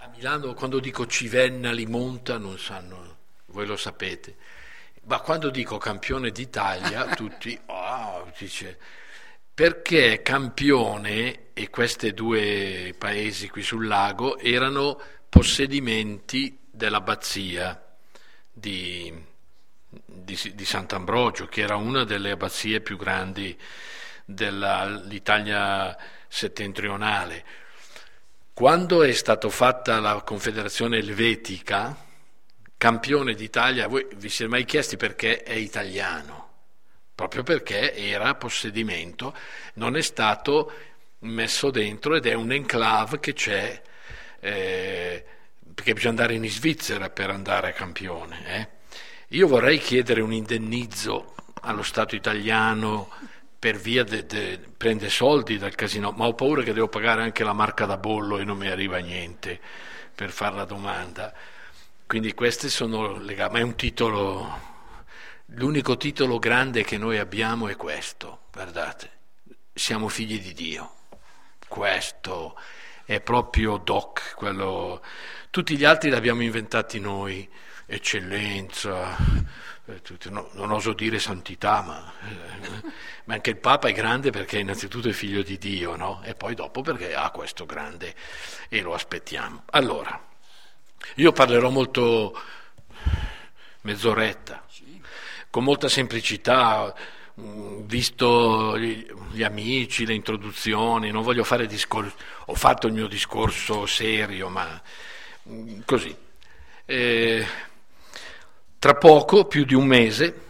Milano quando dico Civenna li monta non sanno, voi lo sapete, ma quando dico campione d'Italia tutti, dice, perché Campione e questi due paesi qui sul lago erano possedimenti dell'abbazia di Sant'Ambrogio, che era una delle abbazie più grandi dell'Italia settentrionale. Quando è stata fatta la Confederazione Elvetica, Campione d'Italia, voi vi siete mai chiesti perché è italiano? Proprio perché era possedimento, non è stato messo dentro ed è un enclave che c'è, perché bisogna andare in Svizzera per andare a Campione. Io vorrei chiedere un indennizzo allo Stato italiano per via prende soldi dal casino, ma ho paura che devo pagare anche la marca da bollo e non mi arriva niente per fare la domanda. Quindi questi sono legati, ma è un titolo, l'unico titolo grande che noi abbiamo è questo, guardate, siamo figli di Dio, questo è proprio doc, quello, tutti gli altri li abbiamo inventati noi, eccellenza, non oso dire santità, ma anche il Papa è grande perché innanzitutto è figlio di Dio, no? E poi dopo perché ha questo grande e lo aspettiamo. Allora, io parlerò molto, mezz'oretta, con molta semplicità, visto gli amici, le introduzioni, non voglio fare discorsi, ho fatto il mio discorso serio, ma così. Tra poco, più di un mese,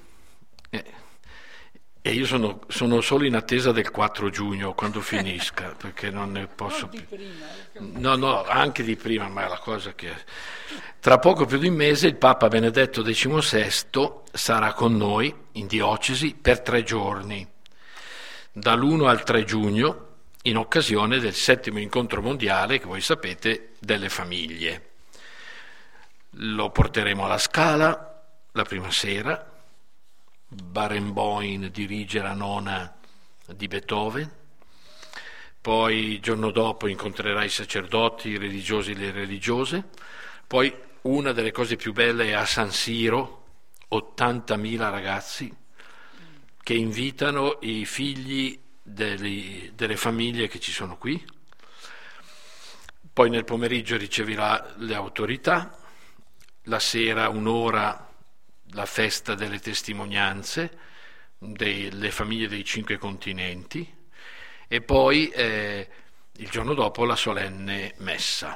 e io sono solo in attesa del 4 giugno, quando finisca, perché non ne posso più. No, anche di prima, ma è la cosa che... Tra poco più di un mese il Papa Benedetto XVI sarà con noi in diocesi per 3 giorni, dall'1 al 3 giugno, in occasione del 7° incontro mondiale, che voi sapete, delle famiglie. Lo porteremo alla Scala la prima sera, Barenboim dirige la nona di Beethoven, poi il giorno dopo incontrerà i sacerdoti, i religiosi e le religiose, poi una delle cose più belle è a San Siro, 80.000 ragazzi che invitano i figli delle famiglie che ci sono qui, poi nel pomeriggio riceverà le autorità, la sera un'ora la festa delle testimonianze delle famiglie dei 5 continenti e poi il giorno dopo la solenne messa.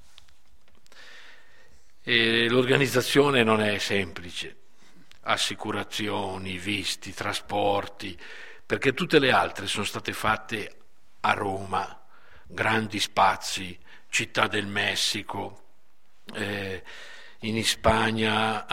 E l'organizzazione non è semplice, assicurazioni, visti, trasporti, perché tutte le altre sono state fatte a Roma, grandi spazi, Città del Messico, in Spagna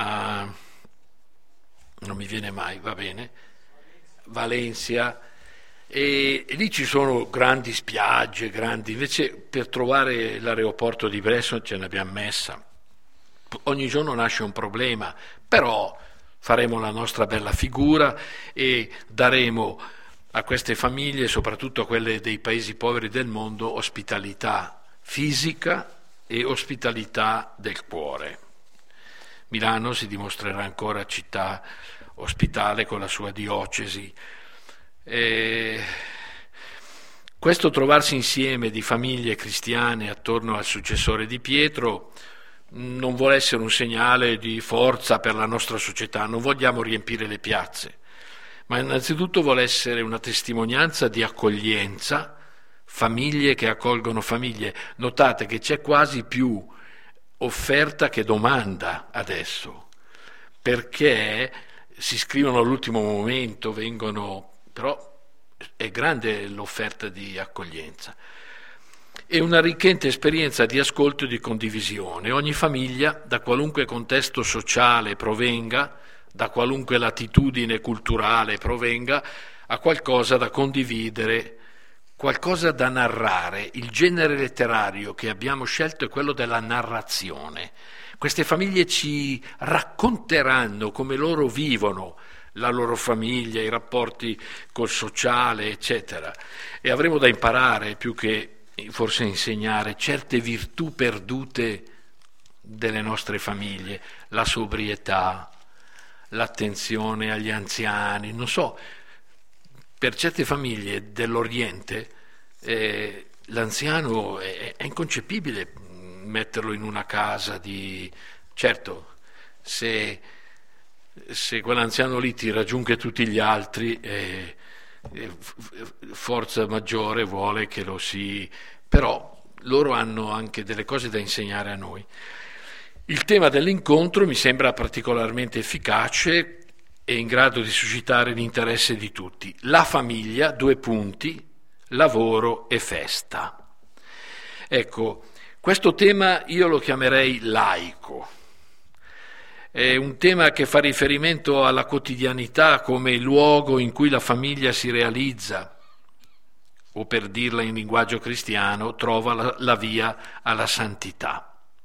non mi viene mai, va bene, Valencia, e lì ci sono grandi spiagge, invece per trovare l'aeroporto di Brescia ce ne abbiamo messa. Ogni giorno nasce un problema, però faremo la nostra bella figura e daremo a queste famiglie, soprattutto a quelle dei paesi poveri del mondo, ospitalità fisica e ospitalità del cuore. Milano si dimostrerà ancora città ospitale con la sua diocesi. Questo trovarsi insieme di famiglie cristiane attorno al successore di Pietro non vuole essere un segnale di forza per la nostra società, non vogliamo riempire le piazze, ma innanzitutto vuole essere una testimonianza di accoglienza, famiglie che accolgono famiglie. Notate che c'è quasi più offerta che domanda adesso, perché si scrivono all'ultimo momento, però è grande l'offerta di accoglienza. È un'arricchente esperienza di ascolto e di condivisione. Ogni famiglia, da qualunque contesto sociale provenga, da qualunque latitudine culturale provenga, ha qualcosa da condividere, qualcosa da narrare. Il genere letterario che abbiamo scelto è quello della narrazione. Queste famiglie ci racconteranno come loro vivono la loro famiglia, i rapporti col sociale, eccetera. E avremo da imparare più che forse insegnare certe virtù perdute delle nostre famiglie, la sobrietà, l'attenzione agli anziani, non so, per certe famiglie dell'Oriente l'anziano è inconcepibile metterlo in una casa di... Certo, se quell'anziano lì tira giù anche tutti gli altri, forza maggiore vuole che lo si... Però loro hanno anche delle cose da insegnare a noi. Il tema dell'incontro mi sembra particolarmente efficace e in grado di suscitare l'interesse di tutti. La famiglia, 2 punti, lavoro e festa. Ecco, questo tema io lo chiamerei laico. È un tema che fa riferimento alla quotidianità come il luogo in cui la famiglia si realizza, o per dirla in linguaggio cristiano, trova la via alla santità.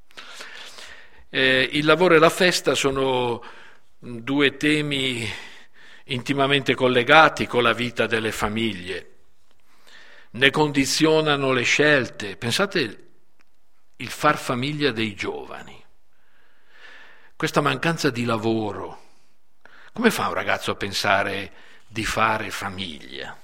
Il lavoro e la festa sono 2 temi intimamente collegati con la vita delle famiglie, ne condizionano le scelte. Pensate il far famiglia dei giovani, questa mancanza di lavoro, come fa un ragazzo a pensare di fare famiglia?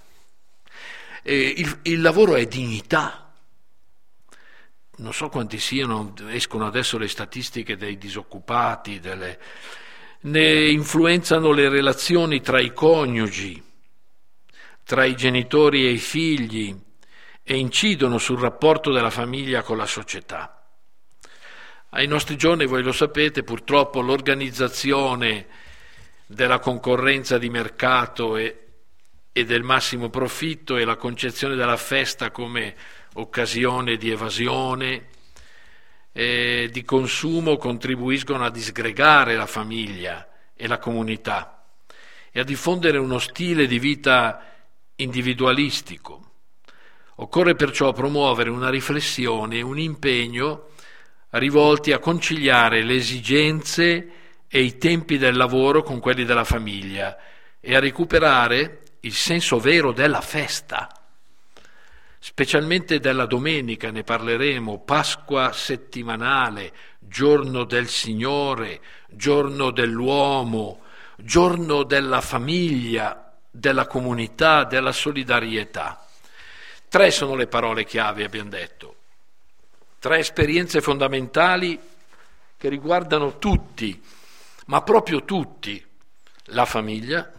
Il lavoro è dignità. Non so quanti siano, escono adesso le statistiche dei disoccupati, ne influenzano le relazioni tra i coniugi, tra i genitori e i figli e incidono sul rapporto della famiglia con la società. Ai nostri giorni, voi lo sapete, purtroppo l'organizzazione della concorrenza di mercato e del massimo profitto e la concezione della festa come occasione di evasione e di consumo contribuiscono a disgregare la famiglia e la comunità e a diffondere uno stile di vita individualistico. Occorre perciò promuovere una riflessione e un impegno rivolti a conciliare le esigenze e i tempi del lavoro con quelli della famiglia e a recuperare il senso vero della festa, specialmente della domenica, ne parleremo, Pasqua settimanale, giorno del Signore, giorno dell'uomo, giorno della famiglia, della comunità, della solidarietà. 3 sono le parole chiave, abbiamo detto. 3 esperienze fondamentali che riguardano tutti, ma proprio tutti, la famiglia,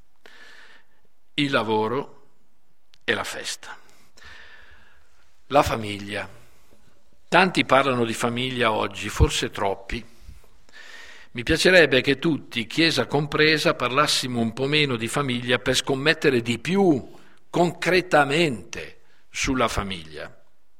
il lavoro e la festa. La famiglia. Tanti parlano di famiglia oggi, forse troppi. Mi piacerebbe che tutti, Chiesa compresa, parlassimo un po' meno di famiglia per scommettere di più concretamente sulla famiglia.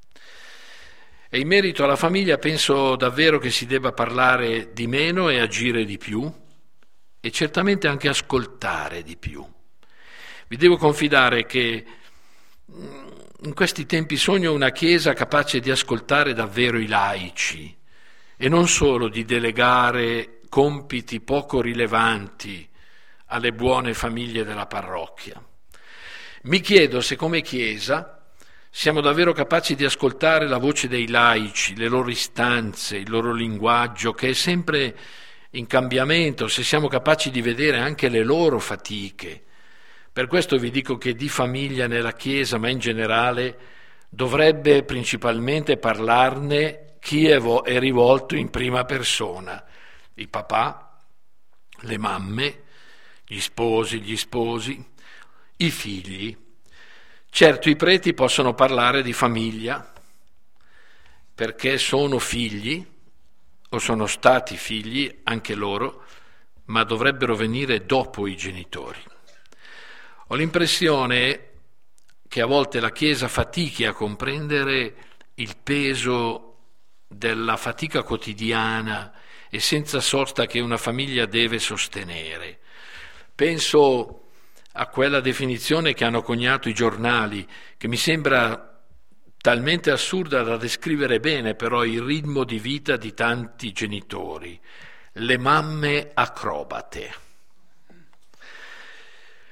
E in merito alla famiglia penso davvero che si debba parlare di meno e agire di più e certamente anche ascoltare di più. Vi devo confidare che in questi tempi sogno una Chiesa capace di ascoltare davvero i laici e non solo di delegare compiti poco rilevanti alle buone famiglie della parrocchia. Mi chiedo se come Chiesa siamo davvero capaci di ascoltare la voce dei laici, le loro istanze, il loro linguaggio che è sempre in cambiamento, se siamo capaci di vedere anche le loro fatiche. Per questo vi dico che di famiglia nella Chiesa, ma in generale, dovrebbe principalmente parlarne chi è rivolto in prima persona: i papà, le mamme, gli sposi, i figli. Certo, i preti possono parlare di famiglia perché sono figli o sono stati figli anche loro, ma dovrebbero venire dopo i genitori. Ho l'impressione che a volte la Chiesa fatichi a comprendere il peso della fatica quotidiana e senza sosta che una famiglia deve sostenere. Penso a quella definizione che hanno coniato i giornali, che mi sembra talmente assurda da descrivere bene però il ritmo di vita di tanti genitori: le mamme acrobate.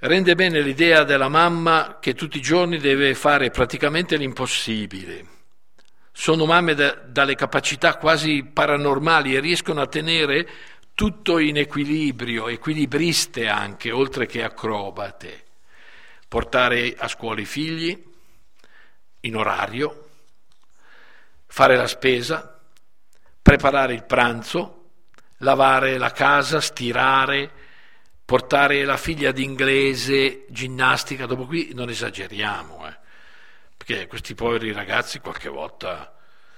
Rende bene l'idea della mamma che tutti i giorni deve fare praticamente l'impossibile. Sono mamme dalle capacità quasi paranormali e riescono a tenere tutto in equilibrio, equilibriste anche, oltre che acrobate. Portare a scuola i figli in orario, fare la spesa, preparare il pranzo, lavare la casa, stirare, portare la figlia d'inglese, ginnastica. Dopo qui non esageriamo, perché questi poveri ragazzi qualche volta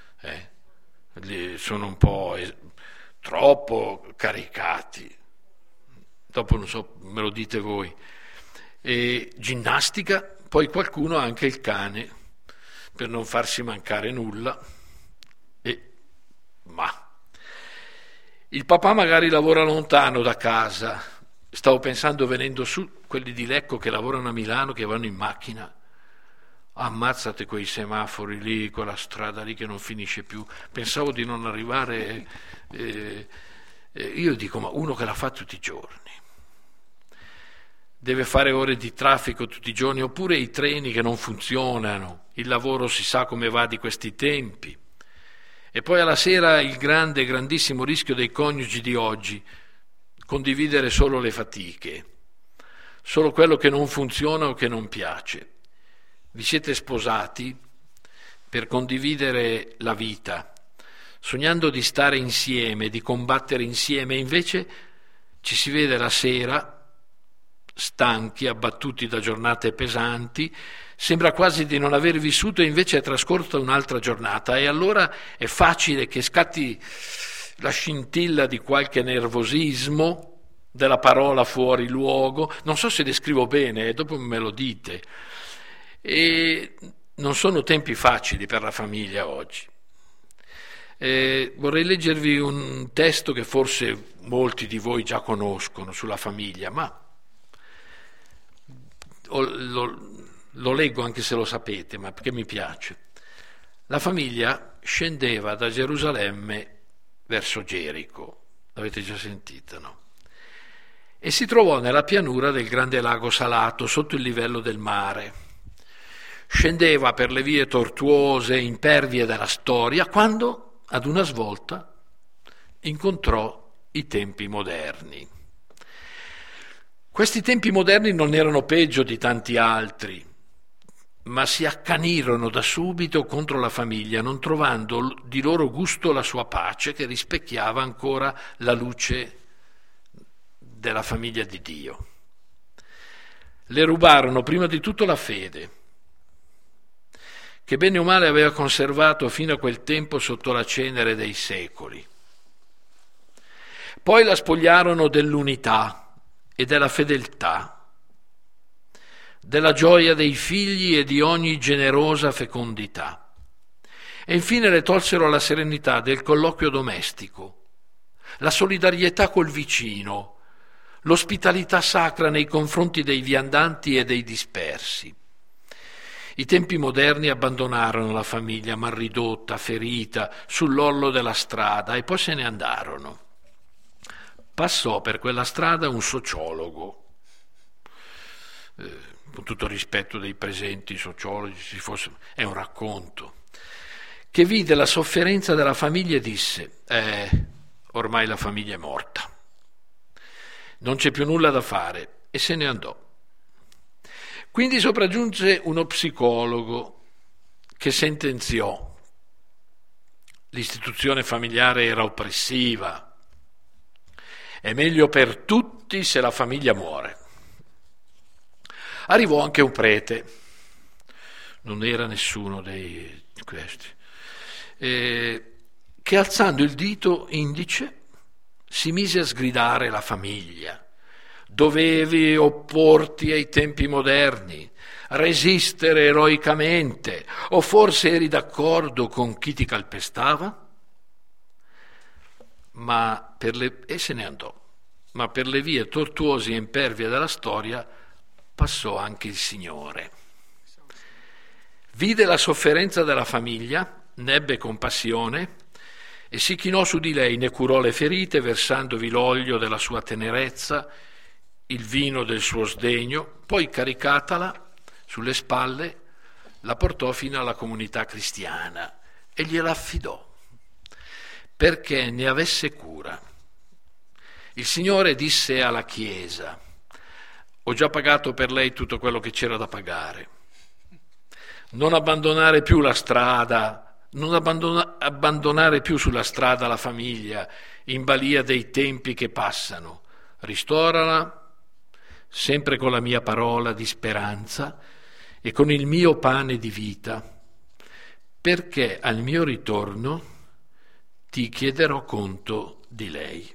sono un po' troppo caricati. Dopo non so, me lo dite voi. E ginnastica, poi qualcuno ha anche il cane per non farsi mancare nulla. Ma il papà magari lavora lontano da casa. Stavo pensando, venendo su, quelli di Lecco che lavorano a Milano, che vanno in macchina. Ammazzate quei semafori lì, quella strada lì che non finisce più. Pensavo di non arrivare. Io dico, ma uno che la fa tutti i giorni deve fare ore di traffico tutti i giorni, oppure i treni che non funzionano, il lavoro si sa come va di questi tempi. E poi alla sera il grandissimo rischio dei coniugi di oggi, condividere solo le fatiche, solo quello che non funziona o che non piace. Vi siete sposati per condividere la vita, sognando di stare insieme, di combattere insieme, e invece ci si vede la sera, stanchi, abbattuti da giornate pesanti, sembra quasi di non aver vissuto e invece è trascorsa un'altra giornata, e allora è facile che scatti la scintilla di qualche nervosismo, della parola fuori luogo. Non so se descrivo bene, dopo me lo dite. E non sono tempi facili per la famiglia oggi. Vorrei leggervi un testo che forse molti di voi già conoscono sulla famiglia, ma lo leggo anche se lo sapete, ma perché mi piace. La famiglia scendeva da Gerusalemme verso Gerico, l'avete già sentita, no? E si trovò nella pianura del grande lago salato, sotto il livello del mare. Scendeva per le vie tortuose e impervie della storia, quando, ad una svolta, incontrò i tempi moderni. Questi tempi moderni non erano peggio di tanti altri, ma si accanirono da subito contro la famiglia, non trovando di loro gusto la sua pace, che rispecchiava ancora la luce della famiglia di Dio. Le rubarono prima di tutto la fede, che bene o male aveva conservato fino a quel tempo sotto la cenere dei secoli. Poi la spogliarono dell'unità e della fedeltà, della gioia dei figli e di ogni generosa fecondità. E infine le tolsero la serenità del colloquio domestico, la solidarietà col vicino, l'ospitalità sacra nei confronti dei viandanti e dei dispersi. I tempi moderni abbandonarono la famiglia malridotta, ferita, sull'orlo della strada, e poi se ne andarono. Passò per quella strada un sociologo, con tutto il rispetto dei presenti sociologi, è un racconto, che vide la sofferenza della famiglia e disse: ormai la famiglia è morta, non c'è più nulla da fare, e se ne andò. Quindi sopraggiunse uno psicologo che sentenziò: l'istituzione familiare era oppressiva, è meglio per tutti se la famiglia muore. Arrivò anche un prete, non era nessuno di questi, che alzando il dito indice si mise a sgridare la famiglia. Dovevi opporti ai tempi moderni, resistere eroicamente, o forse eri d'accordo con chi ti calpestava? E se ne andò. Ma per le vie tortuose e impervie della storia passò anche il Signore. Vide la sofferenza della famiglia, ne ebbe compassione e si chinò su di lei, ne curò le ferite, versandovi l'olio della sua tenerezza, il vino del suo sdegno, poi caricatala sulle spalle la portò fino alla comunità cristiana e gliela affidò perché ne avesse cura. Il Signore disse alla Chiesa: ho già pagato per lei tutto quello che c'era da pagare. Non abbandonare più la strada, non abbandonare più sulla strada la famiglia in balia dei tempi che passano. Ristorala sempre con la mia parola di speranza e con il mio pane di vita, perché al mio ritorno ti chiederò conto di lei.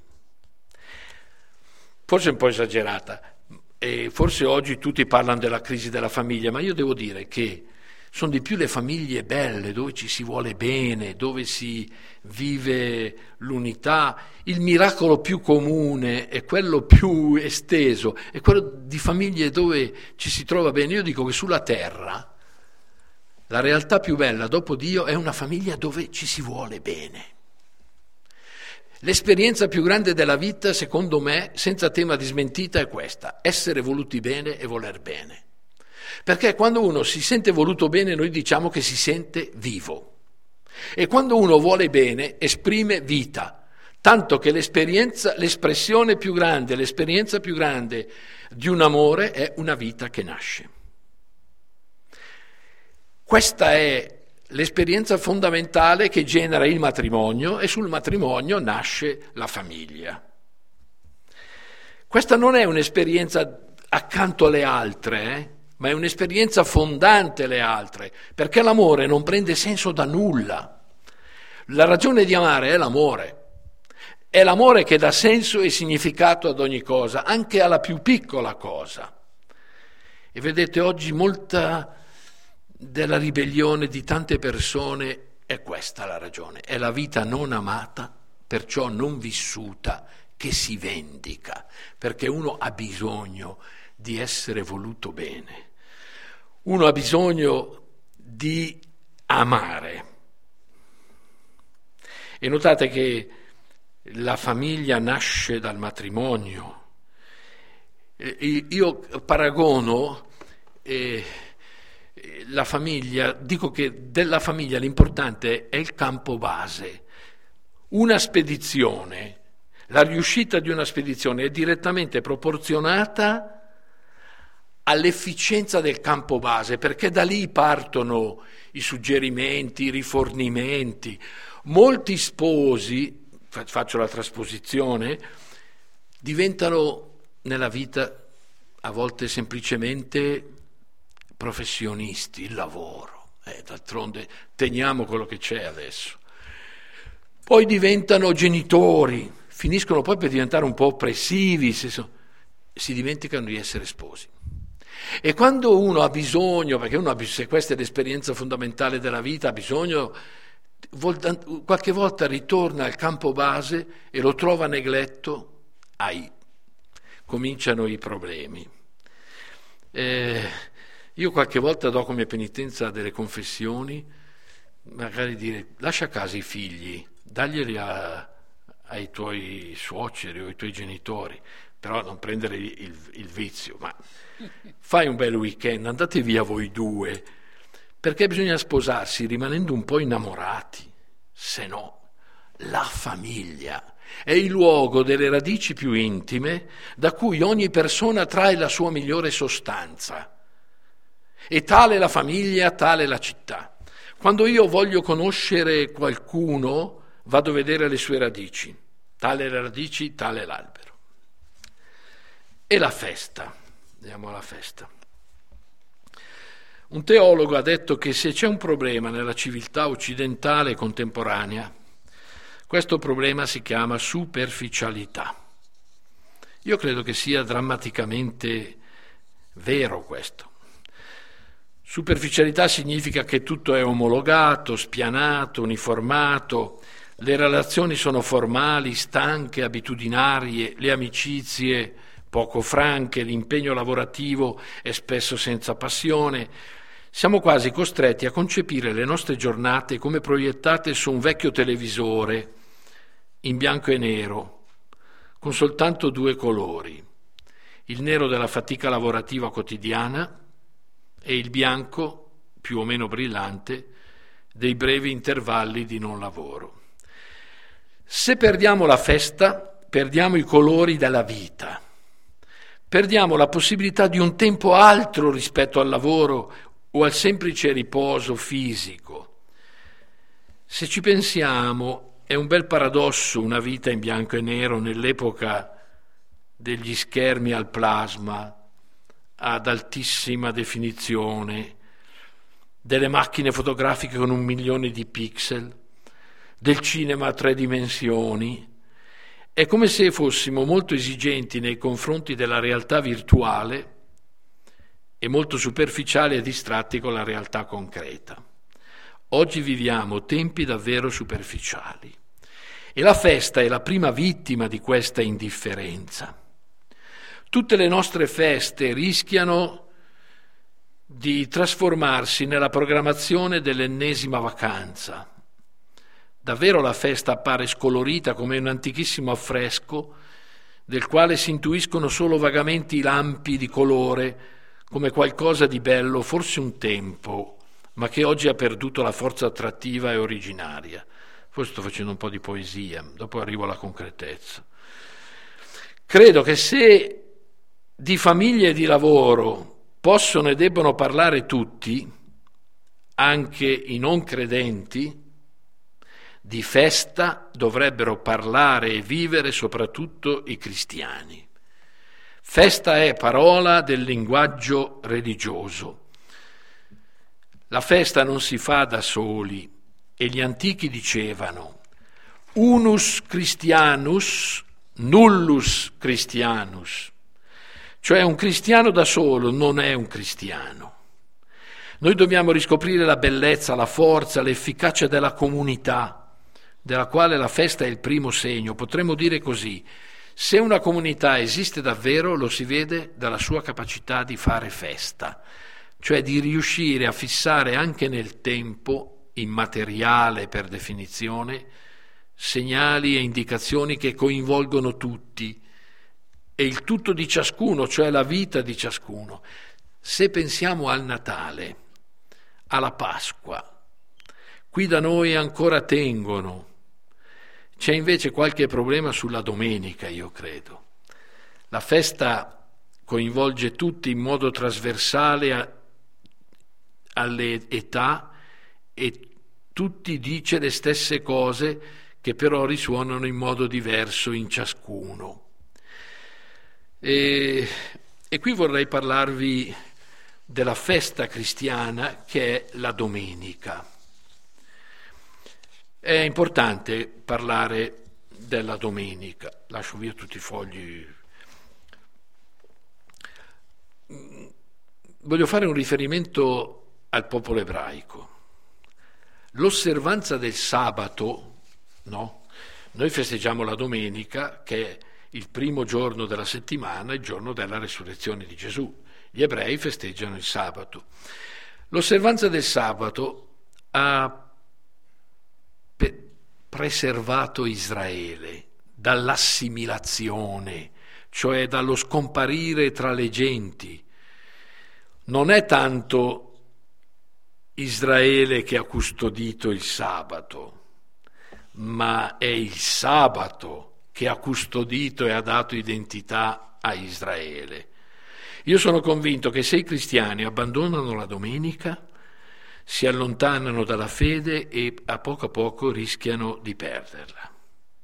Forse è un po' esagerata, e forse oggi tutti parlano della crisi della famiglia, ma io devo dire che sono di più le famiglie belle, dove ci si vuole bene, dove si vive l'unità. Il miracolo più comune è quello più esteso, è quello di famiglie dove ci si trova bene. Io dico che sulla terra la realtà più bella dopo Dio è una famiglia dove ci si vuole bene. L'esperienza più grande della vita, secondo me, senza tema di smentita, è questa: essere voluti bene e voler bene. Perché quando uno si sente voluto bene, noi diciamo che si sente vivo. E quando uno vuole bene, esprime vita. Tanto che l'espressione più grande, l'esperienza più grande di un amore è una vita che nasce. Questa è l'esperienza fondamentale che genera il matrimonio, e sul matrimonio nasce la famiglia. Questa non è un'esperienza accanto alle altre, ma è un'esperienza fondante le altre, perché l'amore non prende senso da nulla. La ragione di amare è l'amore che dà senso e significato ad ogni cosa, anche alla più piccola cosa. E vedete, oggi molta della ribellione di tante persone è questa la ragione: è la vita non amata, perciò non vissuta, che si vendica, perché uno ha bisogno di essere voluto bene, uno ha bisogno di amare. E notate che la famiglia nasce dal matrimonio. Io paragono la famiglia, dico che della famiglia l'importante è il campo base. Una spedizione, la riuscita di una spedizione è direttamente proporzionata all'efficienza del campo base, perché da lì partono i suggerimenti, i rifornimenti. Molti sposi, faccio la trasposizione, diventano nella vita a volte semplicemente professionisti, il lavoro, d'altronde teniamo quello che c'è adesso. Poi diventano genitori, finiscono poi per diventare un po' oppressivi, si dimenticano di essere sposi. E quando uno ha bisogno, perché se questa è l'esperienza fondamentale della vita, ha bisogno, qualche volta ritorna al campo base e lo trova negletto, cominciano i problemi. Io qualche volta do come penitenza delle confessioni, magari dire: lascia a casa i figli, daglieli ai tuoi suoceri o ai tuoi genitori, però non prendere il vizio, ma fai un bel weekend, andate via voi due, perché bisogna sposarsi rimanendo un po' innamorati, se no la famiglia è il luogo delle radici più intime da cui ogni persona trae la sua migliore sostanza. E tale la famiglia, tale la città. Quando io voglio conoscere qualcuno, vado a vedere le sue radici. Tale le radici, tale l'albero. E la festa. Andiamo alla festa. Un teologo ha detto che se c'è un problema nella civiltà occidentale contemporanea, questo problema si chiama superficialità. Io credo che sia drammaticamente vero questo. Superficialità significa che tutto è omologato, spianato, uniformato, le relazioni sono formali, stanche, abitudinarie, le amicizie poco franche, l'impegno lavorativo è spesso senza passione. Siamo quasi costretti a concepire le nostre giornate come proiettate su un vecchio televisore in bianco e nero, con soltanto 2 colori, il nero della fatica lavorativa quotidiana e il bianco, più o meno brillante, dei brevi intervalli di non lavoro. Se perdiamo la festa, perdiamo i colori della vita, perdiamo la possibilità di un tempo altro rispetto al lavoro o al semplice riposo fisico. Se ci pensiamo, è un bel paradosso una vita in bianco e nero nell'epoca degli schermi al plasma ad altissima definizione, delle macchine fotografiche con 1 milione di pixel, del cinema a 3 dimensioni. È come se fossimo molto esigenti nei confronti della realtà virtuale e molto superficiali e distratti con la realtà concreta. Oggi viviamo tempi davvero superficiali e la festa è la prima vittima di questa indifferenza. Tutte le nostre feste rischiano di trasformarsi nella programmazione dell'ennesima vacanza. Davvero la festa appare scolorita come un antichissimo affresco del quale si intuiscono solo vagamente i lampi di colore, come qualcosa di bello, forse un tempo, ma che oggi ha perduto la forza attrattiva e originaria. Forse sto facendo un po' di poesia, dopo arrivo alla concretezza. Credo che se di famiglia e di lavoro possono e debbono parlare tutti, anche i non credenti, di festa dovrebbero parlare e vivere soprattutto i cristiani. Festa è parola del linguaggio religioso. La festa non si fa da soli e gli antichi dicevano unus Christianus, nullus Christianus, cioè un cristiano da solo non è un cristiano. Noi dobbiamo riscoprire la bellezza, la forza, l'efficacia della comunità, della quale la festa è il primo segno. Potremmo dire così: se una comunità esiste davvero, lo si vede dalla sua capacità di fare festa, cioè di riuscire a fissare anche nel tempo, immateriale per definizione, segnali e indicazioni che coinvolgono tutti e il tutto di ciascuno, cioè la vita di ciascuno. Se pensiamo al Natale, alla Pasqua, qui da noi ancora tengono. C'è invece qualche problema sulla domenica, io credo. La festa coinvolge tutti in modo trasversale alle età e tutti dice le stesse cose che però risuonano in modo diverso in ciascuno. E qui vorrei parlarvi della festa cristiana che è la domenica. È importante parlare della domenica. Lascio via tutti i fogli. Voglio fare un riferimento al popolo ebraico. L'osservanza del sabato, no? Noi festeggiamo la domenica, che è il primo giorno della settimana, il giorno della resurrezione di Gesù. Gli ebrei festeggiano il sabato. L'osservanza del sabato ha preservato Israele dall'assimilazione, cioè dallo scomparire tra le genti. Non è tanto Israele che ha custodito il sabato, ma è il sabato che ha custodito e ha dato identità a Israele. Io sono convinto che se i cristiani abbandonano la domenica, si allontanano dalla fede e a poco rischiano di perderla.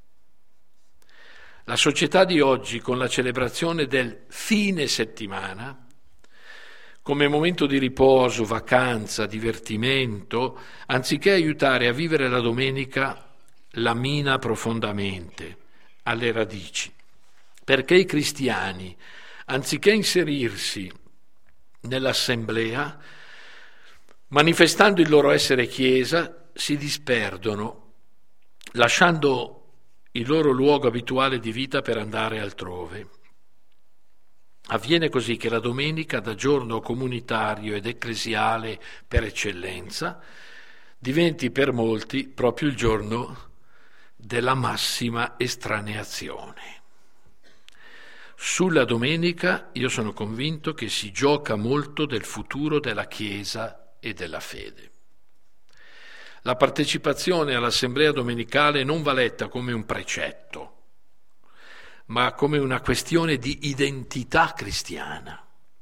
La società di oggi, con la celebrazione del fine settimana, come momento di riposo, vacanza, divertimento, anziché aiutare a vivere la domenica, la mina profondamente alle radici, perché i cristiani, anziché inserirsi nell'assemblea, manifestando il loro essere Chiesa, si disperdono, lasciando il loro luogo abituale di vita per andare altrove. Avviene così che la domenica, da giorno comunitario ed ecclesiale per eccellenza, diventi per molti proprio il giorno della massima estraneazione. Sulla domenica io sono convinto che si gioca molto del futuro della Chiesa e della fede. La partecipazione all'assemblea domenicale non va letta come un precetto, ma come una questione di identità cristiana.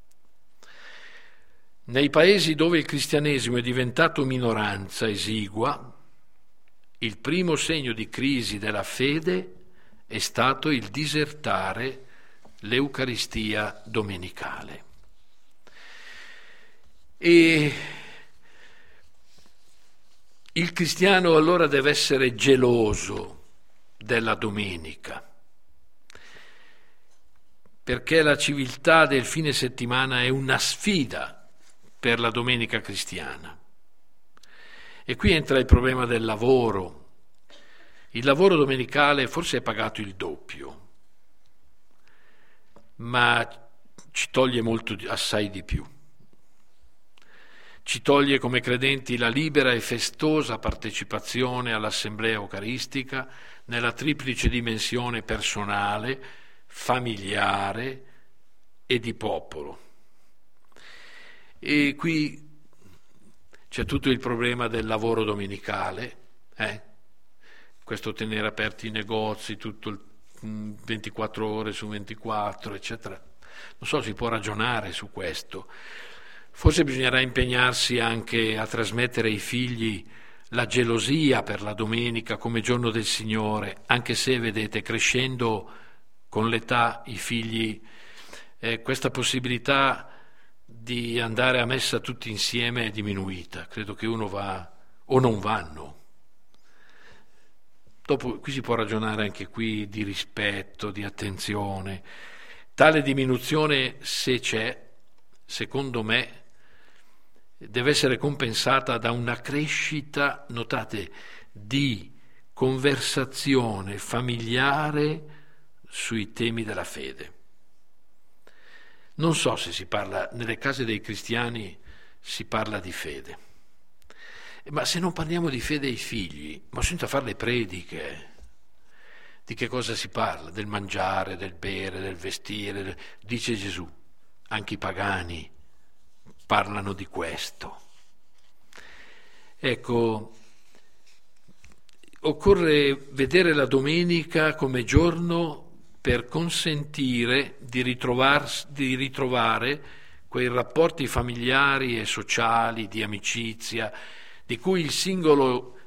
Nei paesi dove il cristianesimo è diventato minoranza esigua, il primo segno di crisi della fede è stato il disertare l'Eucaristia domenicale. E il cristiano allora deve essere geloso della domenica, perché la civiltà del fine settimana è una sfida per la domenica cristiana. E qui entra il problema del lavoro. Il lavoro domenicale forse è pagato il doppio, ma ci toglie molto, assai di più. Ci toglie come credenti la libera e festosa partecipazione all'assemblea eucaristica nella triplice dimensione personale, familiare e di popolo. E qui c'è tutto il problema del lavoro domenicale, questo tenere aperti i negozi tutto il 24 ore su 24, eccetera. Non so, si può ragionare su questo. Forse bisognerà impegnarsi anche a trasmettere ai figli la gelosia per la domenica come giorno del Signore, anche se, vedete, crescendo con l'età i figli, questa possibilità di andare a messa tutti insieme è diminuita. Credo che uno va o non vanno. Dopo qui si può ragionare anche qui di rispetto, di attenzione. Tale diminuzione, se c'è, secondo me, deve essere compensata da una crescita, notate, di conversazione familiare sui temi della fede. Non so se si parla, nelle case dei cristiani si parla di fede, ma se non parliamo di fede ai figli, ma senza fare le prediche, di che cosa si parla? Del mangiare, del bere, del vestire, dice Gesù, anche i pagani parlano di questo. Ecco, occorre vedere la domenica come giorno per consentire di ritrovare quei rapporti familiari e sociali, di amicizia, da cui il singolo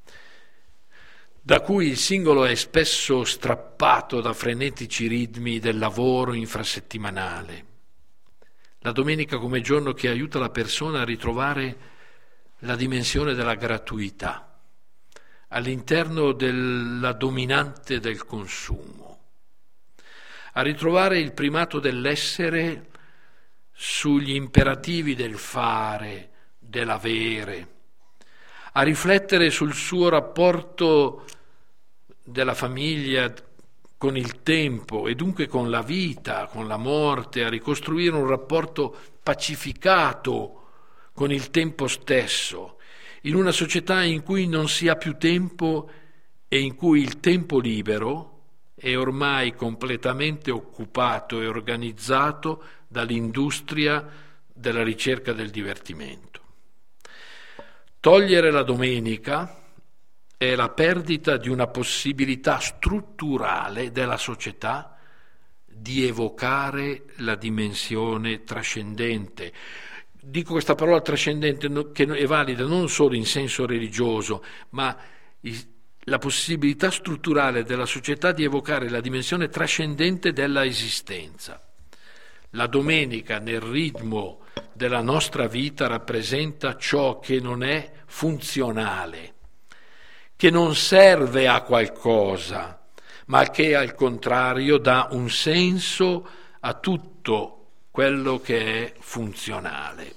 è spesso strappato da frenetici ritmi del lavoro infrasettimanale. La domenica come giorno che aiuta la persona a ritrovare la dimensione della gratuità all'interno della dominante del consumo, a ritrovare il primato dell'essere sugli imperativi del fare, dell'avere, a riflettere sul suo rapporto della famiglia con il tempo e dunque con la vita, con la morte, a ricostruire un rapporto pacificato con il tempo stesso, in una società in cui non si ha più tempo e in cui il tempo libero è ormai completamente occupato e organizzato dall'industria della ricerca del divertimento. Togliere la domenica è la perdita di una possibilità strutturale della società di evocare la dimensione trascendente. Dico questa parola trascendente che è valida non solo in senso religioso, ma la possibilità strutturale della società di evocare la dimensione trascendente della esistenza. La domenica nel ritmo della nostra vita rappresenta ciò che non è funzionale, che non serve a qualcosa, ma che al contrario dà un senso a tutto quello che è funzionale.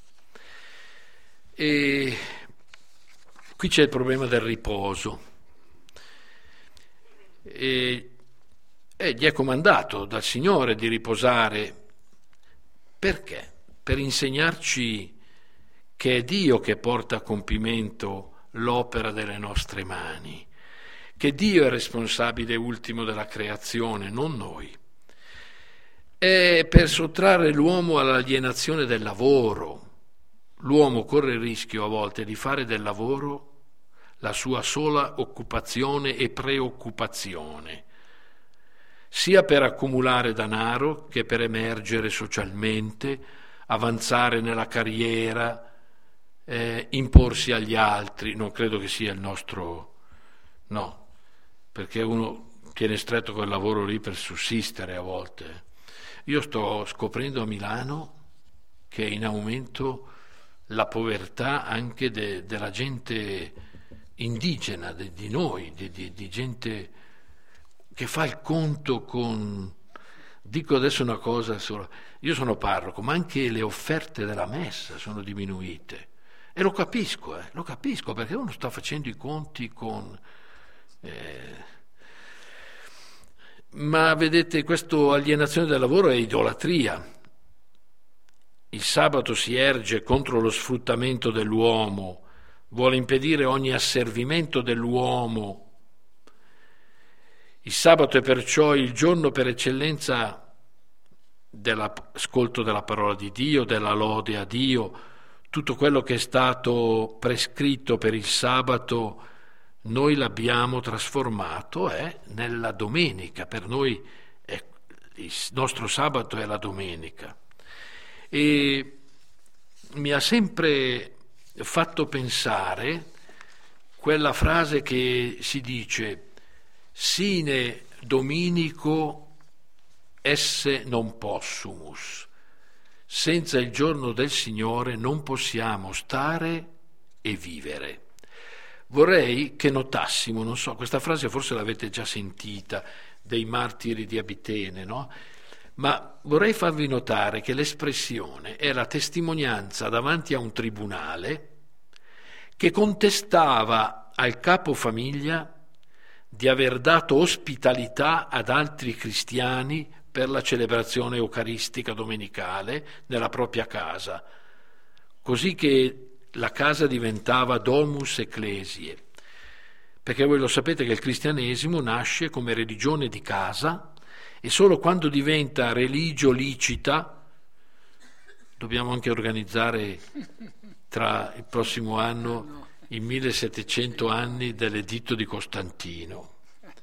E qui c'è il problema del riposo. E gli è comandato dal Signore di riposare. Perché? Per insegnarci che è Dio che porta a compimento l'opera delle nostre mani, che Dio è responsabile ultimo della creazione, non noi. è per sottrarre l'uomo all'alienazione del lavoro. L'uomo corre il rischio a volte di fare del lavoro la sua sola occupazione e preoccupazione, sia per accumulare denaro che per emergere socialmente, avanzare nella carriera, imporsi agli altri. Non credo che sia il nostro, no, perché uno tiene stretto quel lavoro lì per sussistere a volte. Io sto scoprendo a Milano che è in aumento la povertà anche della gente indigena, di noi, di gente che fa il conto con... Dico adesso una cosa sola, io sono parroco, ma anche le offerte della messa sono diminuite. E lo capisco perché uno sta facendo i conti con... Ma vedete, questa alienazione del lavoro è idolatria. Il sabato si erge contro lo sfruttamento dell'uomo, vuole impedire ogni asservimento dell'uomo. Il sabato è perciò il giorno per eccellenza dell'ascolto della parola di Dio, della lode a Dio. Tutto quello che è stato prescritto per il sabato noi l'abbiamo trasformato nella domenica. Per noi il nostro sabato è la domenica. E mi ha sempre fatto pensare quella frase che si dice: sine dominico esse non possumus, senza il giorno del Signore non possiamo stare e vivere. Vorrei che notassimo, non so, questa frase forse l'avete già sentita, dei martiri di Abitene, no? Ma vorrei farvi notare che l'espressione è la testimonianza davanti a un tribunale che contestava al capofamiglia di aver dato ospitalità ad altri cristiani per la celebrazione eucaristica domenicale nella propria casa, così che la casa diventava domus ecclesiae, perché voi lo sapete che il cristianesimo nasce come religione di casa e solo quando diventa religio licita, dobbiamo anche organizzare tra il prossimo anno i 1700 anni dell'editto di Costantino,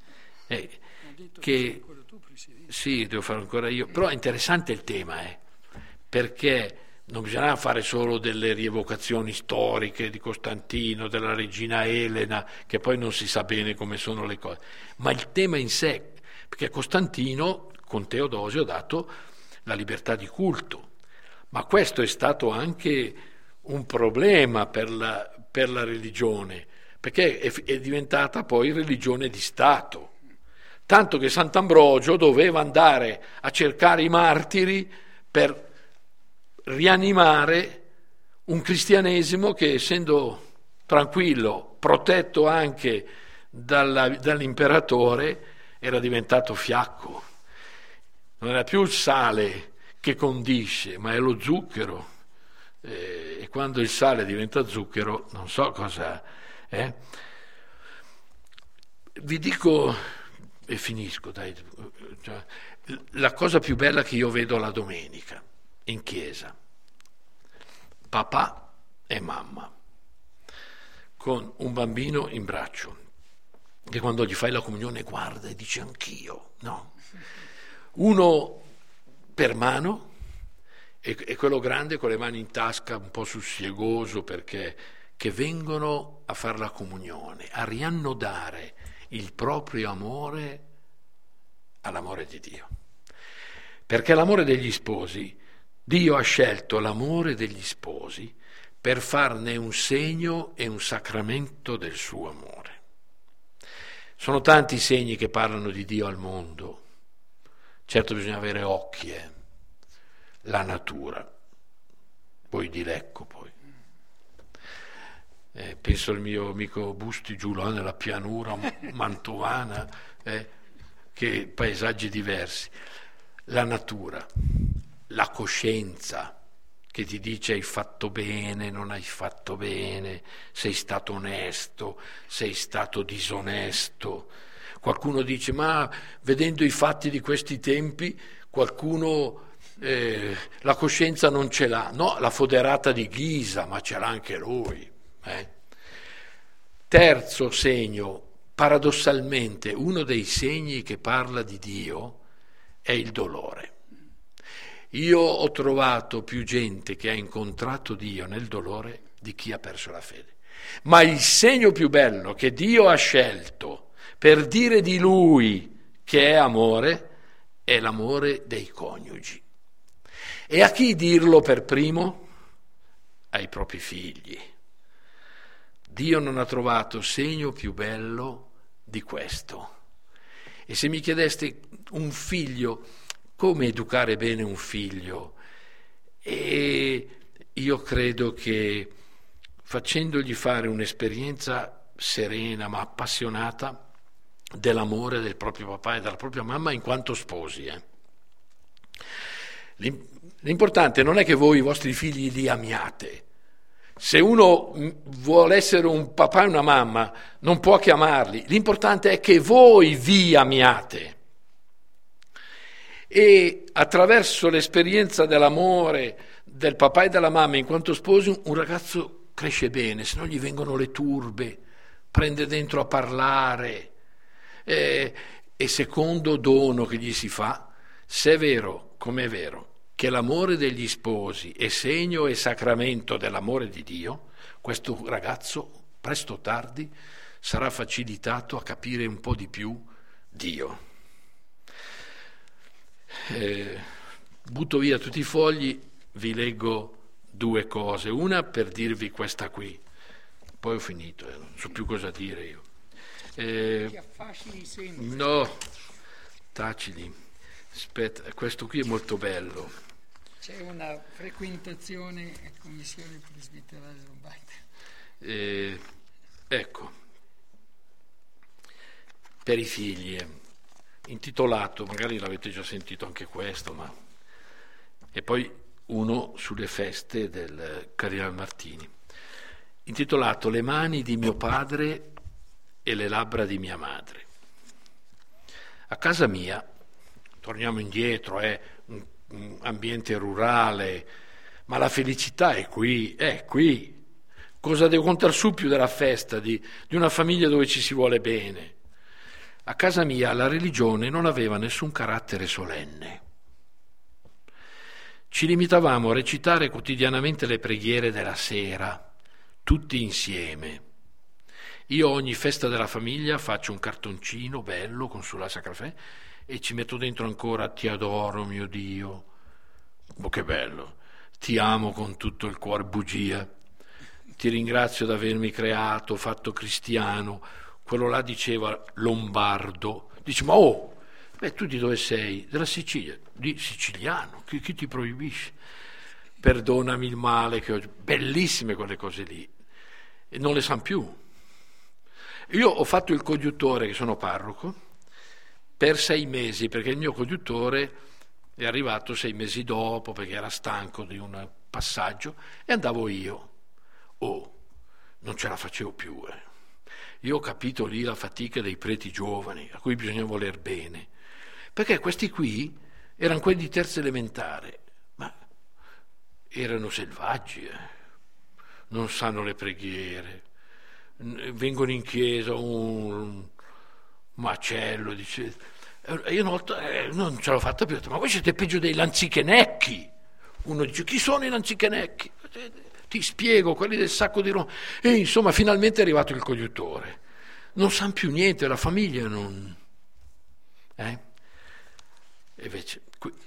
che sì, devo fare ancora io, però è interessante il tema, perché non bisogna fare solo delle rievocazioni storiche di Costantino, della regina Elena, che poi non si sa bene come sono le cose, ma il tema in sé, perché Costantino con Teodosio ha dato la libertà di culto, ma questo è stato anche un problema per la religione, perché è diventata poi religione di Stato, tanto che Sant'Ambrogio doveva andare a cercare i martiri per rianimare un cristianesimo che, essendo tranquillo, protetto anche dall'imperatore, era diventato fiacco. Non era più il sale che condisce, ma è lo zucchero. E quando il sale diventa zucchero, non so cosa è. Vi dico, e finisco, dai, cioè, la cosa più bella che io vedo la domenica in chiesa: papà e mamma con un bambino in braccio che quando gli fai la comunione guarda e dice anch'io, no? Uno per mano e quello grande con le mani in tasca, un po' sussiegoso, perché che vengono a fare la comunione, a riannodare il proprio amore all'amore di Dio. Perché l'amore degli sposi, Dio ha scelto l'amore degli sposi per farne un segno e un sacramento del suo amore. Sono tanti i segni che parlano di Dio al mondo. Certo bisogna avere occhi, la natura, poi di Lecco poi. Penso al mio amico Busti giù là nella pianura mantovana, che paesaggi diversi. La natura, la coscienza che ti dice hai fatto bene, non hai fatto bene, sei stato onesto, sei stato disonesto. Qualcuno dice, ma vedendo i fatti di questi tempi, qualcuno la coscienza non ce l'ha. No, la foderata di Ghisa, ma ce l'ha anche lui. Terzo segno, paradossalmente, uno dei segni che parla di Dio è il dolore. Io ho trovato più gente che ha incontrato Dio nel dolore di chi ha perso la fede. Ma il segno più bello che Dio ha scelto per dire di Lui che è amore è l'amore dei coniugi. E a chi dirlo per primo? Ai propri figli. Dio non ha trovato segno più bello di questo. E se mi chiedeste un figlio, come educare bene un figlio? E io credo che facendogli fare un'esperienza serena ma appassionata dell'amore del proprio papà e della propria mamma in quanto sposi. L'importante non è che voi i vostri figli li amiate. Se uno vuole essere un papà e una mamma non può chiamarli, l'importante è che voi vi amiate. E attraverso l'esperienza dell'amore del papà e della mamma in quanto sposi un ragazzo cresce bene, se no gli vengono le turbe, prende dentro a parlare. E secondo dono che gli si fa, se è vero, come è vero, che l'amore degli sposi è segno e sacramento dell'amore di Dio, questo ragazzo, presto o tardi, sarà facilitato a capire un po' di più Dio. Butto via tutti i fogli, vi leggo due cose. Una per dirvi questa qui, poi ho finito, non so più cosa dire io. Ti affascini sempre. No, tacili. Aspetta, questo qui è molto bello. C'è una frequentazione a commissione presbiterale Lombarda. Ecco, per i figli, intitolato, magari l'avete già sentito anche questo, ma e poi uno sulle feste del Cardinale Martini, intitolato Le mani di mio padre e le labbra di mia madre. A casa mia, torniamo indietro, è un ambiente rurale, ma la felicità è qui, è qui. Cosa devo contare su più della festa di una famiglia dove ci si vuole bene? A casa mia la religione non aveva nessun carattere solenne. Ci limitavamo a recitare quotidianamente le preghiere della sera, tutti insieme. Io ogni festa della famiglia faccio un cartoncino bello con sulla Sacra Fe e ci metto dentro ancora ti adoro mio Dio, oh che bello, ti amo con tutto il cuore, bugia, ti ringrazio di avermi creato, fatto cristiano. Quello là diceva lombardo, dice ma tu di dove sei? Della Sicilia, di siciliano, chi ti proibisce? Perdonami il male che ho, bellissime quelle cose lì, e non le san più. Io ho fatto il coadiutore, che sono parroco, per 6 mesi, perché il mio coadiutore è arrivato 6 mesi dopo, perché era stanco di un passaggio, e andavo io. Non ce la facevo più. Io ho capito lì la fatica dei preti giovani, a cui bisogna voler bene, perché questi qui erano quelli di terza elementare, ma erano selvaggi, non sanno le preghiere, vengono in chiesa un macello, dice, io una volta non ce l'ho fatta più, ho detto, ma voi siete peggio dei lanzichenecchi. Uno dice, chi sono i lanzichenecchi? Ti spiego, quelli del sacco di Roma. E insomma, finalmente è arrivato il coadiutore. Non sanno più niente, la famiglia non... E invece...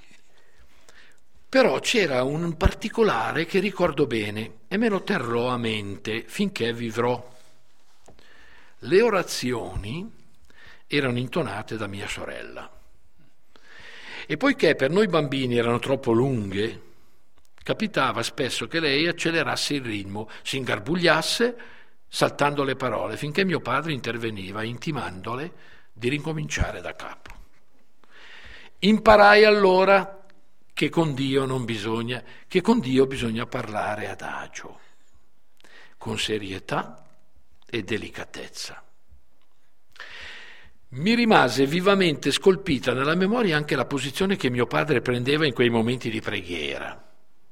Però c'era un particolare che ricordo bene e me lo terrò a mente finché vivrò. Le orazioni erano intonate da mia sorella. E poiché per noi bambini erano troppo lunghe, capitava spesso che lei accelerasse il ritmo, si ingarbugliasse, saltando le parole, finché mio padre interveniva, intimandole di ricominciare da capo. Imparai allora che con Dio bisogna parlare adagio, con serietà e delicatezza. Mi rimase vivamente scolpita nella memoria anche la posizione che mio padre prendeva in quei momenti di preghiera.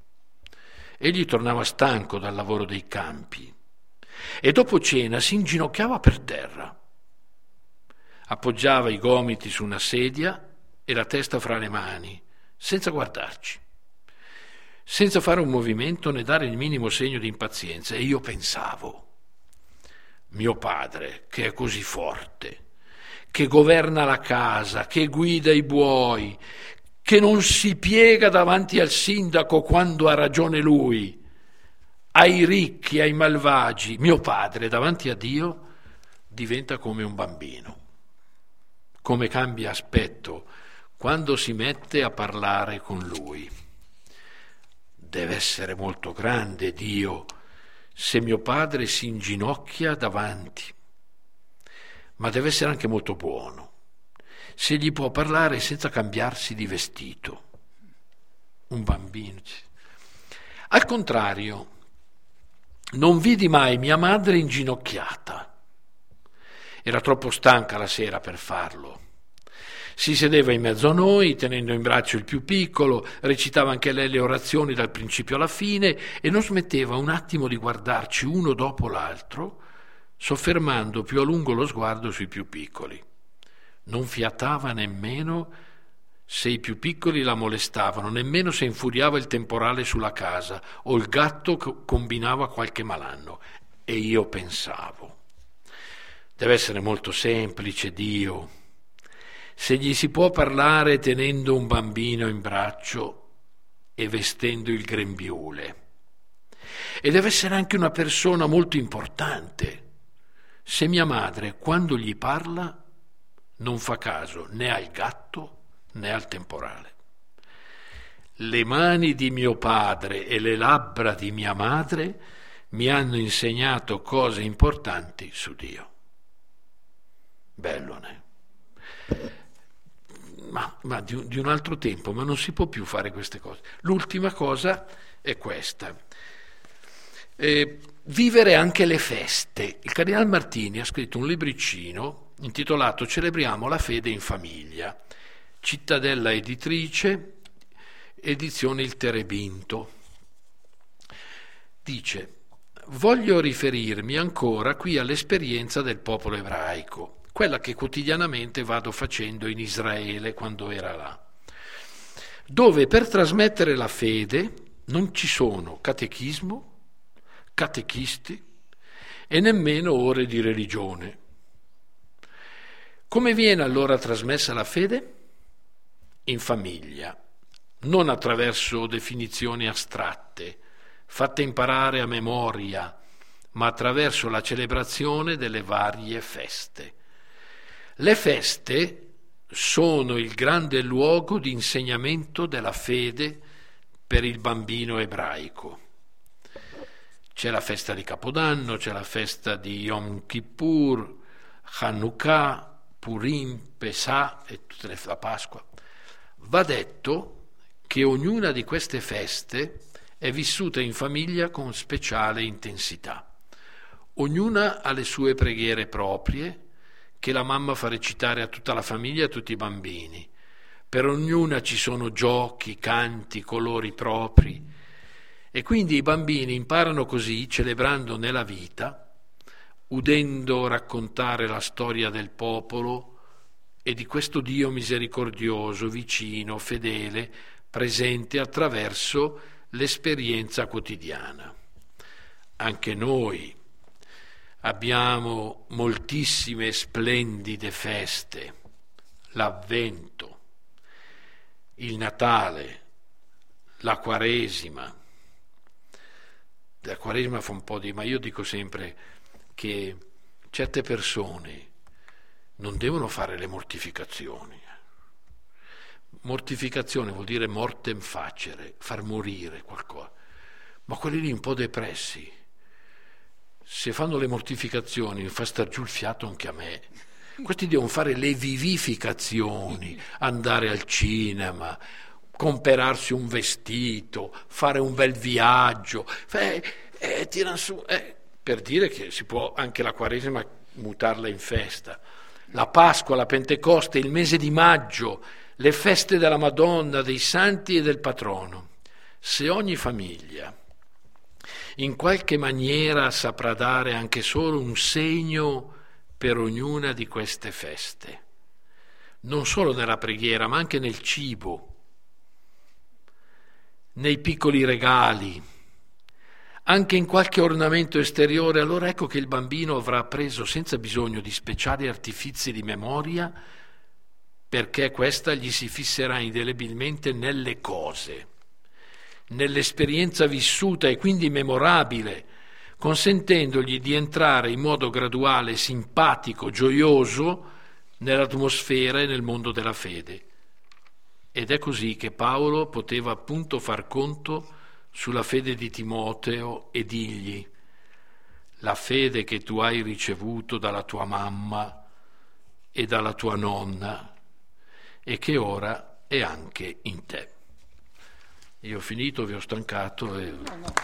Egli tornava stanco dal lavoro dei campi e dopo cena si inginocchiava per terra. Appoggiava i gomiti su una sedia e la testa fra le mani, senza guardarci, senza fare un movimento né dare il minimo segno di impazienza. E io pensavo, mio padre, che è così forte, che governa la casa, che guida i buoi, che non si piega davanti al sindaco quando ha ragione lui, ai ricchi, ai malvagi, mio padre davanti a Dio diventa come un bambino. Come cambia aspetto quando si mette a parlare con lui. Deve essere molto grande Dio se mio padre si inginocchia davanti, ma deve essere anche molto buono se gli può parlare senza cambiarsi di vestito. Un bambino. Al contrario, non vidi mai mia madre inginocchiata. Era troppo stanca la sera per farlo. Si sedeva in mezzo a noi, tenendo in braccio il più piccolo, recitava anche lei le orazioni dal principio alla fine e non smetteva un attimo di guardarci uno dopo l'altro, soffermando più a lungo lo sguardo sui più piccoli. Non fiatava nemmeno se i più piccoli la molestavano, nemmeno se infuriava il temporale sulla casa o il gatto combinava qualche malanno. E io pensavo, deve essere molto semplice Dio, se gli si può parlare tenendo un bambino in braccio e vestendo il grembiule. E deve essere anche una persona molto importante, se mia madre, quando gli parla, non fa caso né al gatto né al temporale. Le mani di mio padre e le labbra di mia madre mi hanno insegnato cose importanti su Dio. Bello, né? Ma di un altro tempo, ma non si può più fare queste cose. L'ultima cosa è questa. Vivere anche le feste. Il Cardinal Martini ha scritto un libricino intitolato Celebriamo la fede in famiglia, Cittadella Editrice, edizione Il Terebinto. Dice: voglio riferirmi ancora qui all'esperienza del popolo ebraico, quella che quotidianamente vado facendo in Israele quando era là, dove per trasmettere la fede non ci sono catechismo, catechisti e nemmeno ore di religione. Come viene allora trasmessa la fede? In famiglia, non attraverso definizioni astratte, fatte imparare a memoria, ma attraverso la celebrazione delle varie feste. Le feste sono il grande luogo di insegnamento della fede per il bambino ebraico. C'è la festa di Capodanno, c'è la festa di Yom Kippur, Hanukkah, Purim, Pesach e tutte la Pasqua. Va detto che ognuna di queste feste è vissuta in famiglia con speciale intensità. Ognuna ha le sue preghiere proprie che la mamma fa recitare a tutta la famiglia e a tutti i bambini. Per ognuna ci sono giochi, canti, colori propri e quindi i bambini imparano così, celebrando nella vita, udendo raccontare la storia del popolo e di questo Dio misericordioso, vicino, fedele, presente attraverso l'esperienza quotidiana. Anche noi abbiamo moltissime splendide feste, l'Avvento, il Natale, la Quaresima. La Quaresima fa un po' ma io dico sempre che certe persone non devono fare le mortificazioni. Mortificazione vuol dire mortem facere, far morire qualcosa. Ma quelli lì un po' depressi, se fanno le mortificazioni mi fa star giù il fiato anche a me. Questi devono fare le vivificazioni, andare al cinema, comperarsi un vestito, fare un bel viaggio, tirano su, per dire che si può anche la Quaresima mutarla in festa, la Pasqua, la Pentecoste, il mese di maggio, le feste della Madonna, dei santi e del patrono. Se ogni famiglia in qualche maniera saprà dare anche solo un segno per ognuna di queste feste, non solo nella preghiera, ma anche nel cibo, nei piccoli regali, anche in qualche ornamento esteriore, allora ecco che il bambino avrà appreso senza bisogno di speciali artifizi di memoria, perché questa gli si fisserà indelebilmente nelle cose, nell'esperienza vissuta e quindi memorabile, consentendogli di entrare in modo graduale, simpatico, gioioso nell'atmosfera e nel mondo della fede. Ed è così che Paolo poteva appunto far conto sulla fede di Timoteo e digli: la fede che tu hai ricevuto dalla tua mamma e dalla tua nonna e che ora è anche in te. Io ho finito, vi ho stancato. No.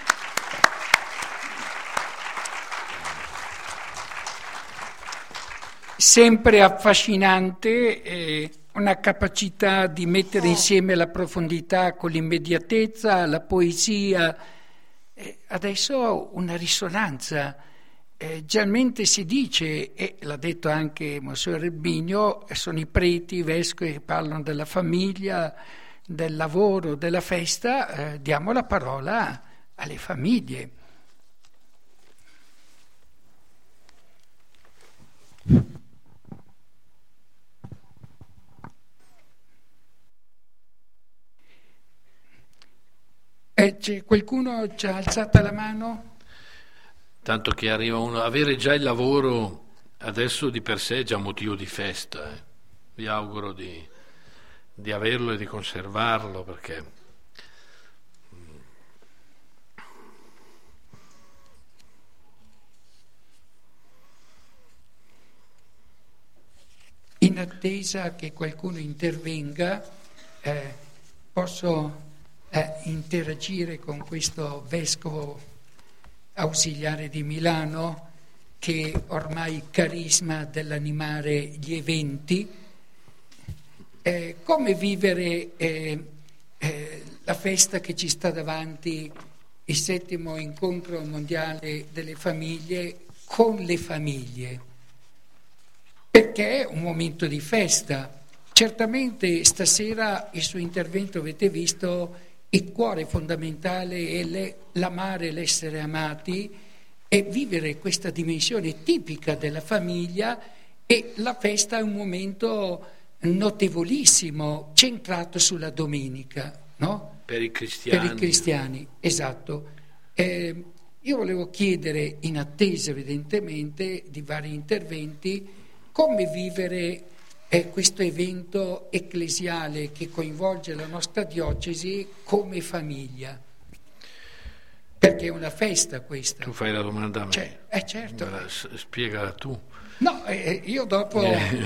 Sempre affascinante, una capacità di mettere insieme la profondità con l'immediatezza, la poesia, adesso una risonanza. Generalmente si dice, e l'ha detto anche Monsignor Rebbigno, sono i preti, i vescovi che parlano della famiglia, del lavoro, della festa, diamo la parola alle famiglie. C'è qualcuno già alzata la mano? Tanto che arriva uno, avere già il lavoro adesso di per sé è già motivo di festa. Vi auguro di averlo e di conservarlo, perché in attesa che qualcuno intervenga, posso interagire con questo vescovo ausiliare di Milano che ormai carisma dell'animare gli eventi. Come vivere la festa che ci sta davanti, il 7° incontro mondiale delle famiglie, con le famiglie, perché è un momento di festa. Certamente stasera il suo intervento, avete visto, il cuore fondamentale è l'amare, l'essere amati e vivere questa dimensione tipica della famiglia, e la festa è un momento notevolissimo, centrato sulla domenica, no? Per i cristiani. Per i cristiani, esatto. Io volevo chiedere, in attesa evidentemente di vari interventi, come vivere questo evento ecclesiale che coinvolge la nostra diocesi come famiglia. Perché è una festa questa. Tu fai la domanda a me. Certo. Spiegala tu. No, io dopo...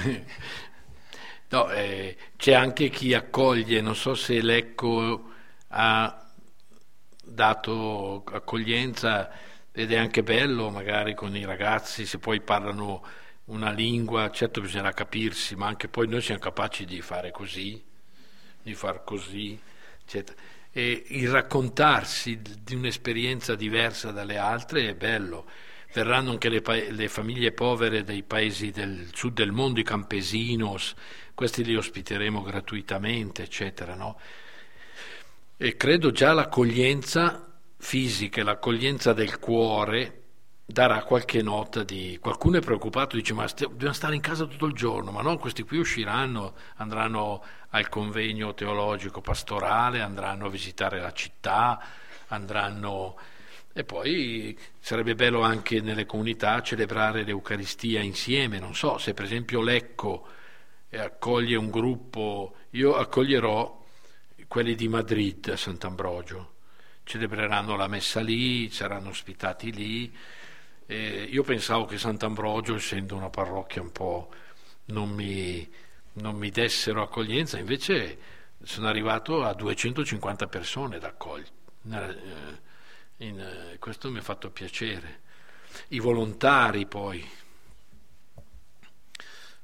No, c'è anche chi accoglie, non so se l'Ecco ha dato accoglienza, ed è anche bello magari con i ragazzi, se poi parlano una lingua, certo bisognerà capirsi, ma anche poi noi siamo capaci di fare così, di far così, eccetera. E il raccontarsi di un'esperienza diversa dalle altre è bello. Verranno anche le famiglie povere dei paesi del sud del mondo, i campesinos, questi li ospiteremo gratuitamente, eccetera, no? E credo già l'accoglienza fisica e l'accoglienza del cuore darà qualche nota di... Qualcuno è preoccupato, dice ma dobbiamo stare in casa tutto il giorno, ma no, questi qui usciranno, andranno al convegno teologico pastorale, andranno a visitare la città, andranno... E poi sarebbe bello anche nelle comunità celebrare l'Eucaristia insieme, non so, se per esempio l'Ecco accoglie un gruppo, io accoglierò quelli di Madrid a Sant'Ambrogio, celebreranno la messa lì, saranno ospitati lì. Io pensavo che Sant'Ambrogio, essendo una parrocchia un po', non mi dessero accoglienza, invece sono arrivato a 250 persone da accogliere. Questo mi ha fatto piacere. I volontari poi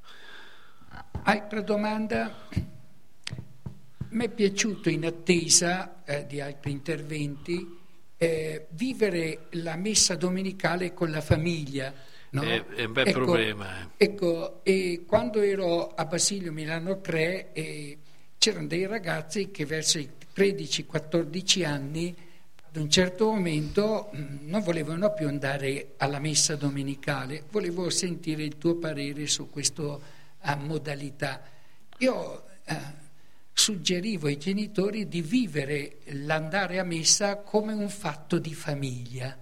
Altra domanda. Mi è piaciuto, in attesa di altri interventi, vivere la messa domenicale con la famiglia. No? È un bel problema. Ecco, e quando ero a Basilio Milano 3, c'erano dei ragazzi che verso i 13-14 anni, ad un certo momento, non volevano più andare alla messa domenicale. Volevo sentire il tuo parere su questa modalità. Io suggerivo ai genitori di vivere l'andare a messa come un fatto di famiglia.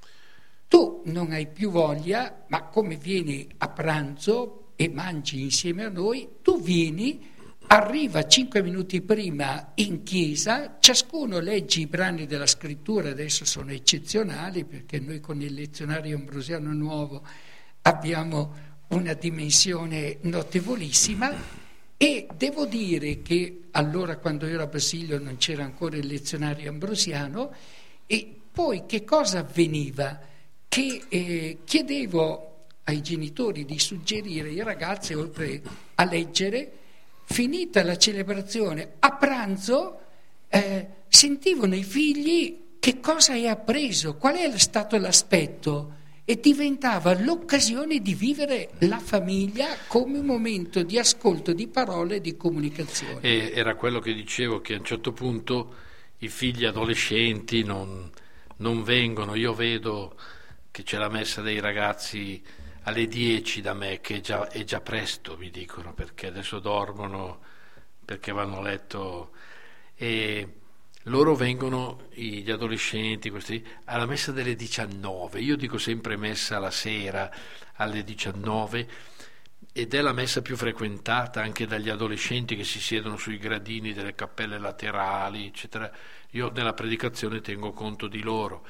Tu non hai più voglia, ma come vieni a pranzo e mangi insieme a noi, tu vieni, arriva 5 minuti prima in chiesa, ciascuno legge i brani della scrittura, adesso sono eccezionali perché noi con il lezionario ambrosiano nuovo abbiamo una dimensione notevolissima, e devo dire che allora, quando ero a Basilio, non c'era ancora il lezionario ambrosiano, e poi che cosa avveniva? Che chiedevo ai genitori di suggerire ai ragazzi, oltre a leggere, finita la celebrazione, a pranzo sentivano i figli che cosa hai appreso, qual è stato l'aspetto, e diventava l'occasione di vivere la famiglia come un momento di ascolto di parole e di comunicazione. E era quello che dicevo, che a un certo punto i figli adolescenti non vengono. Io vedo che c'è la messa dei ragazzi alle 10 da me, che è già presto, mi dicono, perché adesso dormono, perché vanno a letto, e loro vengono, gli adolescenti, questi, alla messa delle 19. Io dico sempre messa la sera alle 19, ed è la messa più frequentata anche dagli adolescenti che si siedono sui gradini delle cappelle laterali, eccetera. Io nella predicazione tengo conto di loro.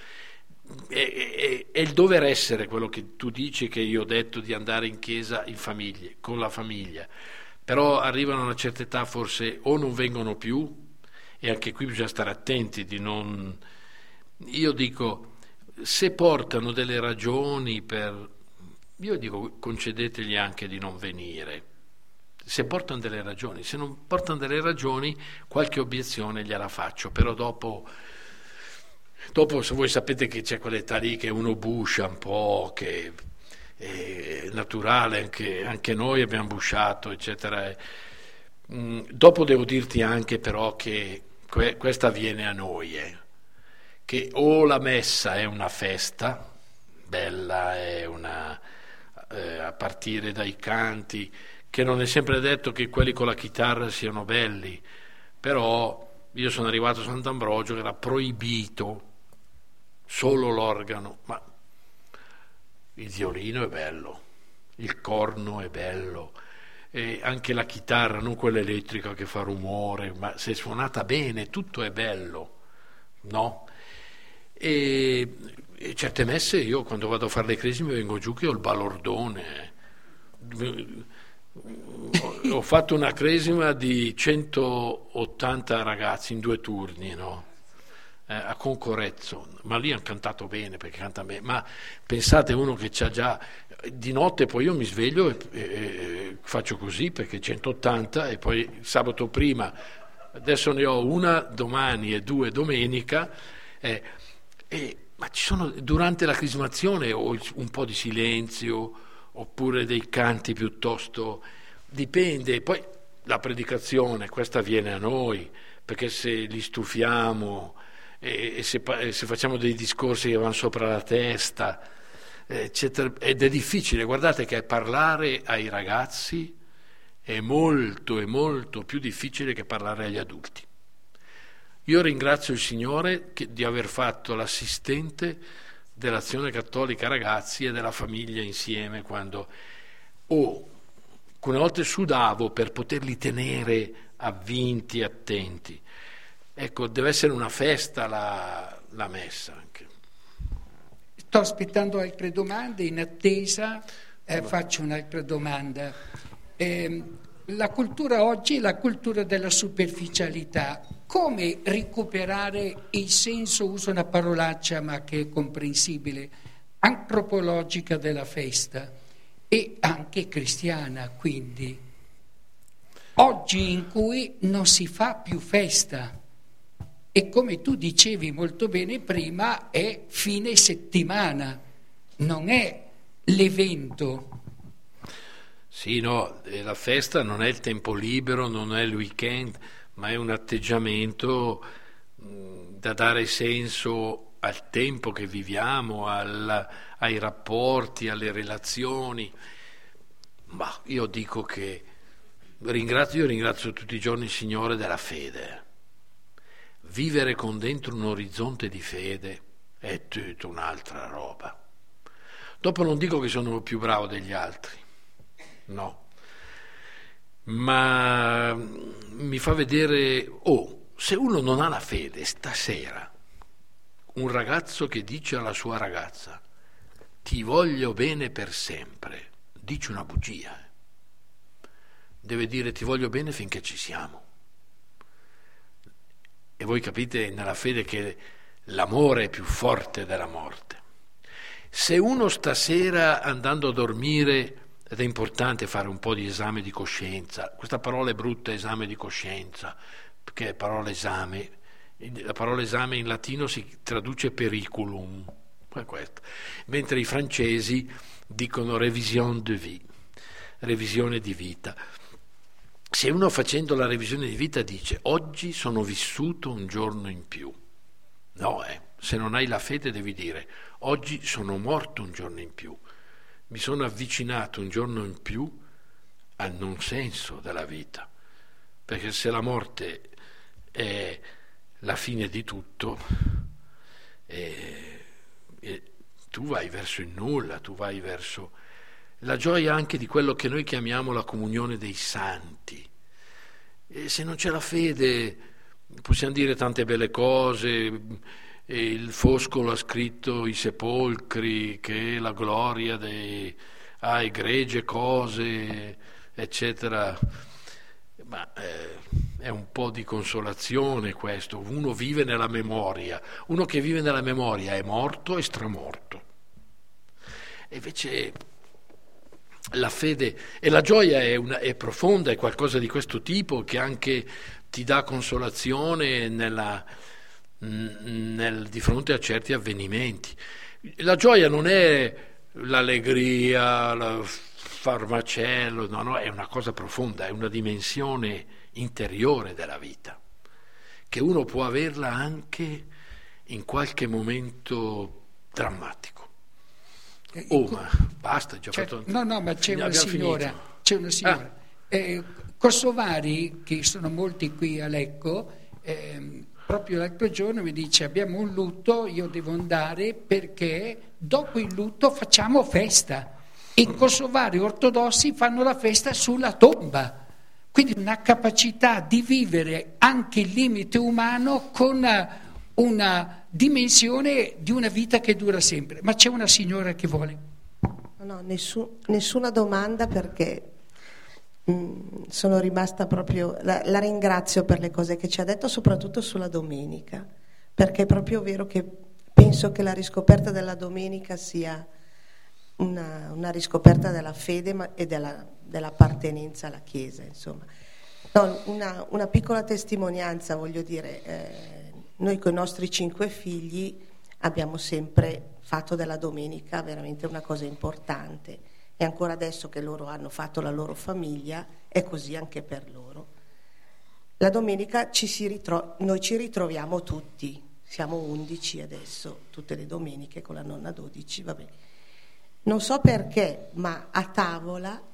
È il dover essere quello che tu dici, che io ho detto, di andare in chiesa in famiglia, con la famiglia, però arrivano a una certa età, forse o non vengono più, e anche qui bisogna stare attenti di non... Io dico, se portano delle ragioni io dico, concedetegli anche di non venire, se portano delle ragioni. Se non portano delle ragioni, qualche obiezione gliela faccio, però dopo, se voi sapete che c'è quell'età lì che uno buscia un po', che è naturale, anche noi abbiamo busciato, eccetera. Dopo devo dirti anche però che questa avviene a noi, che o la messa è una festa bella, è a partire dai canti, che non è sempre detto che quelli con la chitarra siano belli, però io sono arrivato a Sant'Ambrogio che era proibito solo l'organo, ma il violino è bello, il corno è bello, e anche la chitarra, non quella elettrica che fa rumore, ma se è suonata bene tutto è bello, no? E certe messe, io quando vado a fare le cresime vengo giù che ho il balordone. Ho fatto una cresima di 180 ragazzi in 2 turni, no? A Concorrezzo, ma lì hanno cantato bene, perché canta bene, ma pensate, uno che c'ha già di notte, poi io mi sveglio e faccio così, perché 180, e poi sabato prima, adesso ne ho una domani e 2 domenica, ma ci sono, durante la crismazione, o un po' di silenzio, oppure dei canti piuttosto, dipende. Poi la predicazione, questa viene a noi, perché se li stufiamo e se facciamo dei discorsi che vanno sopra la testa, eccetera, ed è difficile. Guardate che parlare ai ragazzi è molto più difficile che parlare agli adulti. Io ringrazio il Signore di aver fatto l'assistente dell'Azione Cattolica Ragazzi e della famiglia insieme, quando alcune volte sudavo per poterli tenere avvinti, attenti. Ecco, deve essere una festa la messa anche. Sto aspettando altre domande, in attesa faccio un'altra domanda. La cultura oggi è la cultura della superficialità. Come recuperare il senso, uso una parolaccia ma che è comprensibile, antropologica della festa e anche cristiana, quindi? oggi in cui non si fa più festa e come tu dicevi molto bene prima è fine settimana, non è l'evento. Sì, no, la festa non è il tempo libero, non è il weekend, ma è un atteggiamento da dare senso al tempo che viviamo, ai rapporti, alle relazioni. Ma io dico che io ringrazio tutti i giorni il Signore della fede. Vivere con dentro un orizzonte di fede è tutta un'altra roba. Dopo non dico che sono più bravo degli altri, no, ma mi fa vedere, se uno non ha la fede, stasera, un ragazzo che dice alla sua ragazza, ti voglio bene per sempre, dice una bugia. Deve dire ti voglio bene finché ci siamo. E voi capite nella fede che l'amore è più forte della morte. Se uno stasera andando a dormire, ed è importante fare un po' di esame di coscienza, questa parola è brutta, esame di coscienza, perché la parola esame in latino si traduce periculum, è questo. Mentre i francesi dicono révision de vie, revisione di vita. Se uno facendo la revisione di vita dice oggi sono vissuto un giorno in più, no, se non hai la fede devi dire oggi sono morto un giorno in più, mi sono avvicinato un giorno in più al non senso della vita, perché se la morte è la fine di tutto, tu vai verso il nulla, tu vai verso la gioia anche di quello che noi chiamiamo la comunione dei santi. E se non c'è la fede possiamo dire tante belle cose, il Foscolo ha scritto i sepolcri, che la gloria ha egregie cose, eccetera, ma è un po' di consolazione questo, uno vive nella memoria, uno che vive nella memoria è morto e stramorto. E invece la fede e la gioia è profonda, è qualcosa di questo tipo che anche ti dà consolazione di fronte a certi avvenimenti. La gioia non è l'allegria, il farmacello, no, è una cosa profonda, è una dimensione interiore della vita, che uno può averla anche in qualche momento drammatico. Ma basta, già fatto. No, ma c'è una signora. Kosovari, che sono molti qui a Lecco, proprio l'altro giorno mi dice abbiamo un lutto, io devo andare perché dopo il lutto facciamo festa. I kosovari ortodossi fanno la festa sulla tomba, quindi una capacità di vivere anche il limite umano con una dimensione di una vita che dura sempre. Ma c'è una signora che vuole. No, nessuna domanda, perché sono rimasta proprio, la ringrazio per le cose che ci ha detto, soprattutto sulla domenica, perché è proprio vero che penso che la riscoperta della sia una riscoperta della fede e dell'appartenenza alla Chiesa, insomma. No, una piccola testimonianza, voglio dire, noi con i nostri 5 figli abbiamo sempre fatto della domenica veramente una cosa importante, e ancora adesso che loro hanno fatto la loro famiglia è così anche per loro. La domenica noi ci ritroviamo tutti, siamo 11 adesso, tutte le domeniche, con la nonna 12, vabbè. Non so perché, ma a tavola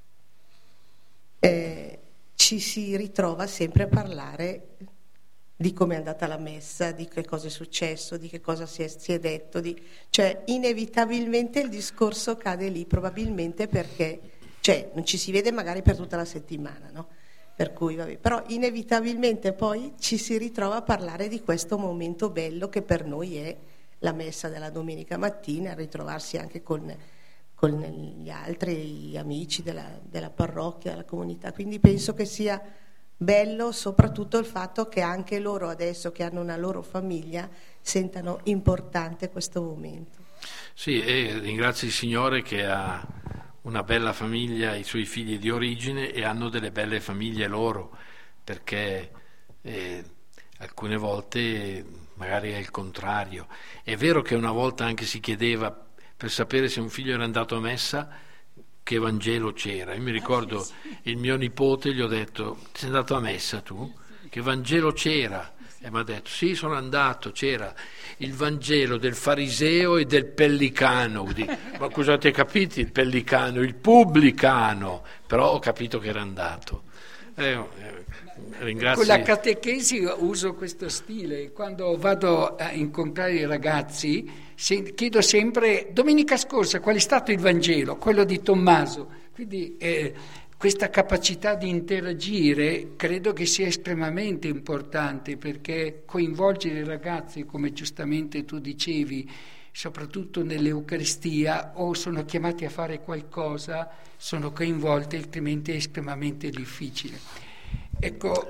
ci si ritrova sempre a parlare di come è andata la messa, di che cosa è successo, di che cosa si è detto, cioè inevitabilmente il discorso cade lì, probabilmente perché non ci si vede magari per tutta la settimana, no? Per cui vabbè, però inevitabilmente poi ci si ritrova a parlare di questo momento bello che per noi è la messa della domenica mattina, a ritrovarsi anche con gli altri amici della parrocchia, della comunità, quindi penso che sia bello soprattutto il fatto che anche loro adesso che hanno una loro famiglia sentano importante questo momento. Sì, e ringrazio il Signore che ha una bella famiglia, i suoi figli di origine, e hanno delle belle famiglie loro, perché alcune volte magari è il contrario. È vero che una volta anche si chiedeva, per sapere se un figlio era andato a messa, che Vangelo c'era. Io mi ricordo il mio nipote, gli ho detto: sei andato a messa tu? Che Vangelo c'era? E mi ha detto: sì, sono andato, c'era il Vangelo del fariseo e del pellicano. Ma cosa avete capito il pellicano? Il pubblicano. Però ho capito che era andato. Ringrazio. Con la catechesi uso questo stile. Quando vado a incontrare i ragazzi chiedo sempre: domenica scorsa qual è stato il Vangelo? Quello di Tommaso. Quindi questa capacità di interagire credo che sia estremamente importante, perché coinvolgere i ragazzi, come giustamente tu dicevi, soprattutto nell'Eucaristia, o sono chiamati a fare qualcosa, sono coinvolti, altrimenti è estremamente difficile. Ecco,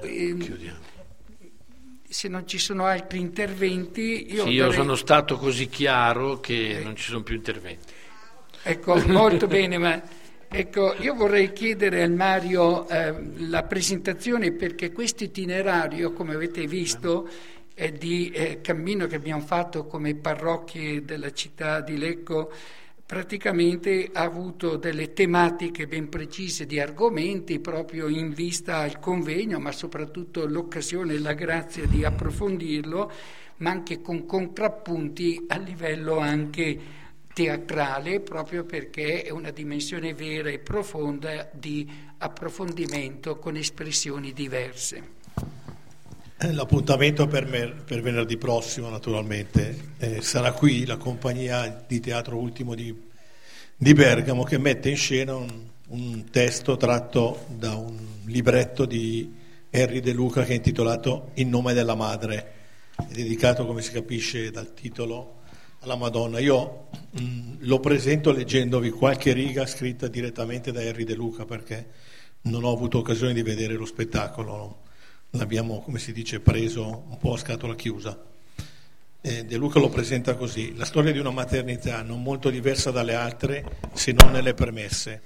se non ci sono altri interventi, io sono stato così chiaro che non ci sono più interventi. Ecco, molto bene, ma ecco, io vorrei chiedere al Mario la presentazione, perché questo itinerario, come avete visto, di cammino che abbiamo fatto come parrocchie della città di Lecco, praticamente ha avuto delle tematiche ben precise di argomenti proprio in vista al convegno, ma soprattutto l'occasione e la grazia di approfondirlo, ma anche con contrappunti a livello anche teatrale, proprio perché è una dimensione vera e profonda di approfondimento con espressioni diverse. L'appuntamento per venerdì prossimo, naturalmente, sarà qui la compagnia di teatro Ultimo di Bergamo, che mette in scena un testo tratto da un libretto di Henry De Luca che è intitolato In nome della madre, è dedicato, come si capisce dal titolo, alla Madonna. Io lo presento leggendovi qualche riga scritta direttamente da Henry De Luca, perché non ho avuto occasione di vedere lo spettacolo. L'abbiamo, come si dice, preso un po' a scatola chiusa. De Luca lo presenta così: la storia di una maternità non molto diversa dalle altre, se non nelle premesse.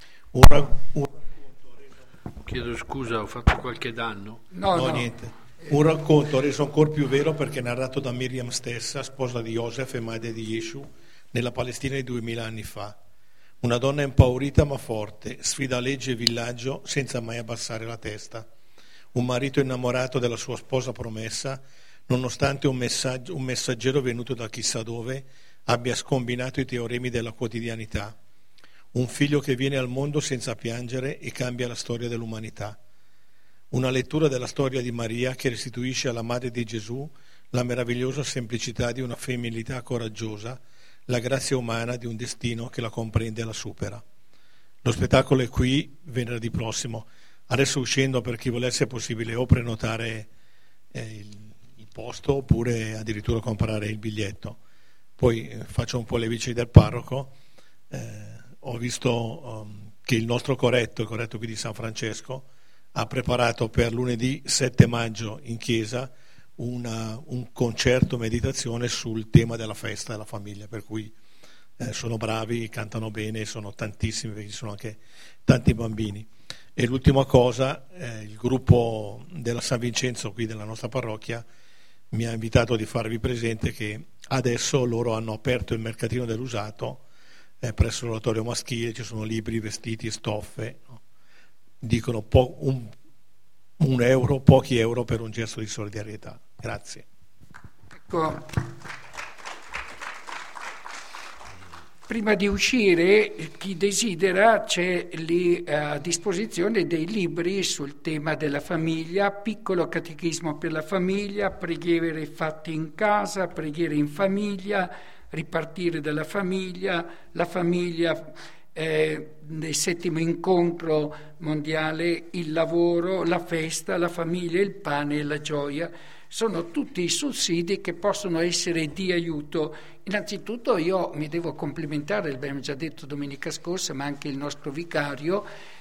Chiedo scusa, ho fatto qualche danno? No, niente. Un racconto reso ancora più vero perché narrato da Miriam stessa, sposa di Joseph e madre di Yeshu, nella Palestina di 2000 anni fa. Una donna impaurita ma forte, sfida legge e villaggio senza mai abbassare la testa. Un marito innamorato della sua sposa promessa, nonostante un messaggero venuto da chissà dove abbia scombinato i teoremi della quotidianità. Un figlio che viene al mondo senza piangere e cambia la storia dell'umanità. Una lettura della storia di Maria che restituisce alla madre di Gesù la meravigliosa semplicità di una femminilità coraggiosa, la grazia umana di un destino che la comprende e la supera. Lo spettacolo è qui venerdì prossimo. Adesso, uscendo, per chi volesse, è possibile o prenotare il posto oppure addirittura comprare il biglietto. Poi faccio un po' le vici del parroco. Ho visto che il nostro corretto, il corretto qui di San Francesco, ha preparato per lunedì 7 maggio in chiesa un concerto meditazione sul tema della festa della famiglia, per cui sono bravi, cantano bene, sono tantissimi, perché ci sono anche tanti bambini. E l'ultima cosa, il gruppo della San Vincenzo qui della nostra parrocchia mi ha invitato di farvi presente che adesso loro hanno aperto il mercatino dell'usato presso l'oratorio maschile, ci sono libri, vestiti, stoffe, no? Dicono un euro, pochi euro per un gesto di solidarietà. Grazie. Ecco, prima di uscire, chi desidera, c'è lì a disposizione dei libri sul tema della famiglia: Piccolo catechismo per la famiglia, Preghiere fatte in casa, Preghiere in famiglia, Ripartire dalla famiglia, la famiglia nel 7° incontro mondiale, il lavoro, la festa, la famiglia, il pane e la gioia. Sono tutti i sussidi che possono essere di aiuto. Innanzitutto io mi devo complimentare, l'abbiamo già detto domenica scorsa, ma anche il nostro vicario,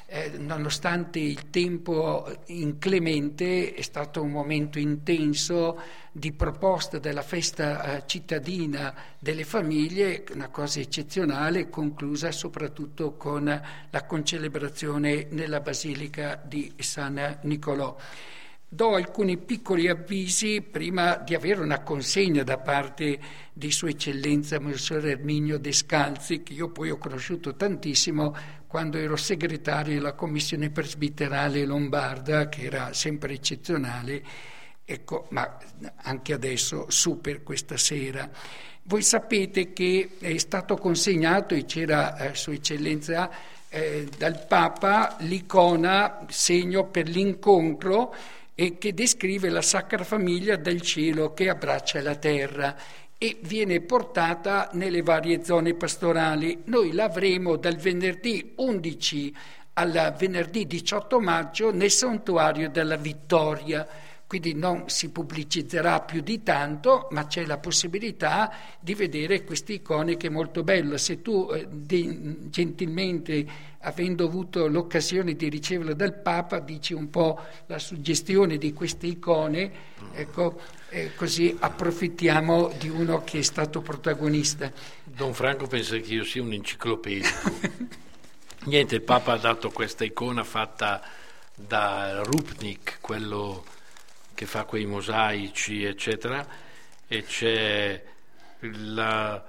nonostante il tempo inclemente, è stato un momento intenso di proposta della festa cittadina delle famiglie, una cosa eccezionale, conclusa soprattutto con la concelebrazione nella Basilica di San Nicolò. Do alcuni piccoli avvisi prima di avere una consegna da parte di Sua Eccellenza Monsignor Erminio Descalzi, che io poi ho conosciuto tantissimo quando ero segretario della Commissione Presbiterale Lombarda, che era sempre eccezionale, ecco, ma anche adesso super questa sera. Voi sapete che è stato consegnato, e c'era Sua Eccellenza dal Papa, l'icona segno per l'incontro, e che descrive la Sacra Famiglia del cielo che abbraccia la terra e viene portata nelle varie zone pastorali. Noi l'avremo dal venerdì 11 al venerdì 18 maggio nel Santuario della Vittoria, quindi non si pubblicizzerà più di tanto, ma c'è la possibilità di vedere queste icone che è molto bello. Se tu gentilmente, avendo avuto l'occasione di riceverla dal Papa, dici un po' la suggestione di queste icone, ecco, così approfittiamo di uno che è stato protagonista. Don Franco pensa che io sia un enciclopedico. Niente, il Papa ha dato questa icona fatta da Rupnik, quello che fa quei mosaici, eccetera, e c'è la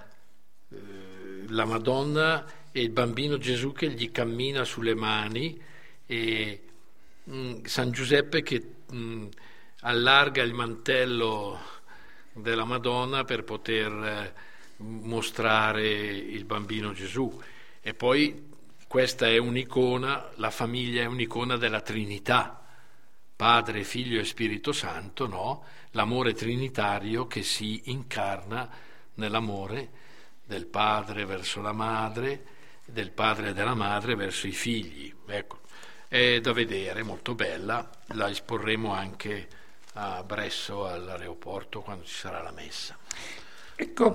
Madonna e il bambino Gesù che gli cammina sulle mani, e San Giuseppe che allarga il mantello della Madonna per poter mostrare il bambino Gesù. E poi questa è un'icona, la famiglia è un'icona della Trinità, Padre, Figlio e Spirito Santo, no? L'amore trinitario che si incarna nell'amore del padre verso la madre, del padre e della madre verso i figli. Ecco, è da vedere, molto bella, la esporremo anche a Bresso all'aeroporto quando ci sarà la messa. Ecco,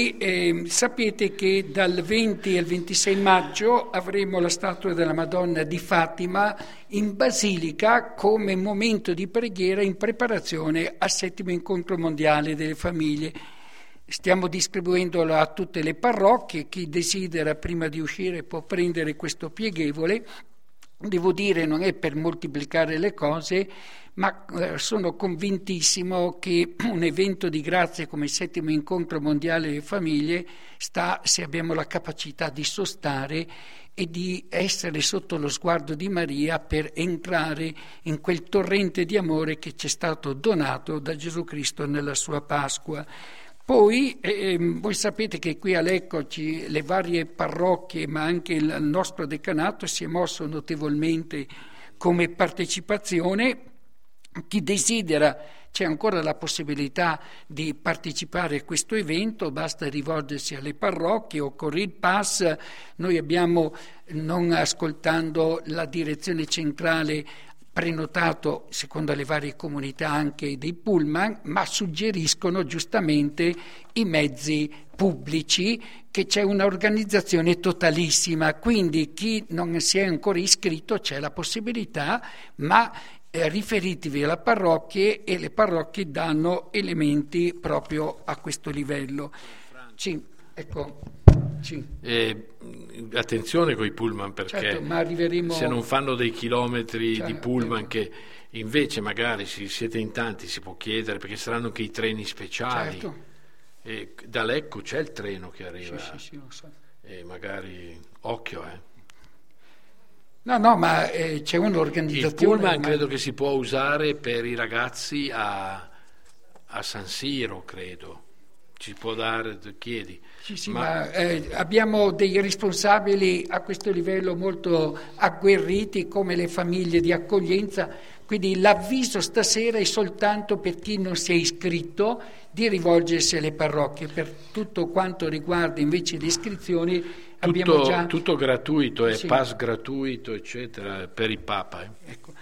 poi sapete che dal 20 al 26 maggio avremo la statua della Madonna di Fatima in Basilica come momento di preghiera in preparazione al 7° incontro mondiale delle famiglie. Stiamo distribuendolo a tutte le parrocchie, chi desidera prima di uscire può prendere questo pieghevole. Devo dire, non è per moltiplicare le cose, ma sono convintissimo che un evento di grazia come il 7° incontro mondiale delle famiglie sta, se abbiamo la capacità di sostare e di essere sotto lo sguardo di Maria per entrare in quel torrente di amore che ci è stato donato da Gesù Cristo nella sua Pasqua. Poi voi sapete che qui a Lecco le varie parrocchie, ma anche il nostro decanato si è mosso notevolmente come partecipazione. Chi desidera, c'è ancora la possibilità di partecipare a questo evento, basta rivolgersi alle parrocchie o con il pass. Noi abbiamo, non ascoltando la direzione centrale, prenotato secondo le varie comunità anche dei pullman, ma suggeriscono giustamente i mezzi pubblici, che c'è un'organizzazione totalissima, quindi chi non si è ancora iscritto c'è la possibilità, ma riferitevi alle parrocchie e le parrocchie danno elementi proprio a questo livello. Sì, ecco. Sì. Attenzione con i pullman, perché certo, ma arriveremo... se non fanno dei chilometri certo, di pullman, che invece magari se siete in tanti si può chiedere, perché saranno anche i treni speciali. Certo. E da Lecco c'è il treno che arriva, sì, lo so. E magari occhio, No, ma c'è un'organizzazione. Il pullman credo che si può usare per i ragazzi a San Siro, credo. Ci può dare, chiedi. Sì, ma abbiamo dei responsabili a questo livello molto agguerriti, come le famiglie di accoglienza, quindi l'avviso stasera è soltanto per chi non si è iscritto di rivolgersi alle parrocchie. Per tutto quanto riguarda invece le iscrizioni abbiamo già... Tutto gratuito, sì. Pass gratuito, eccetera, per il Papa. Ecco.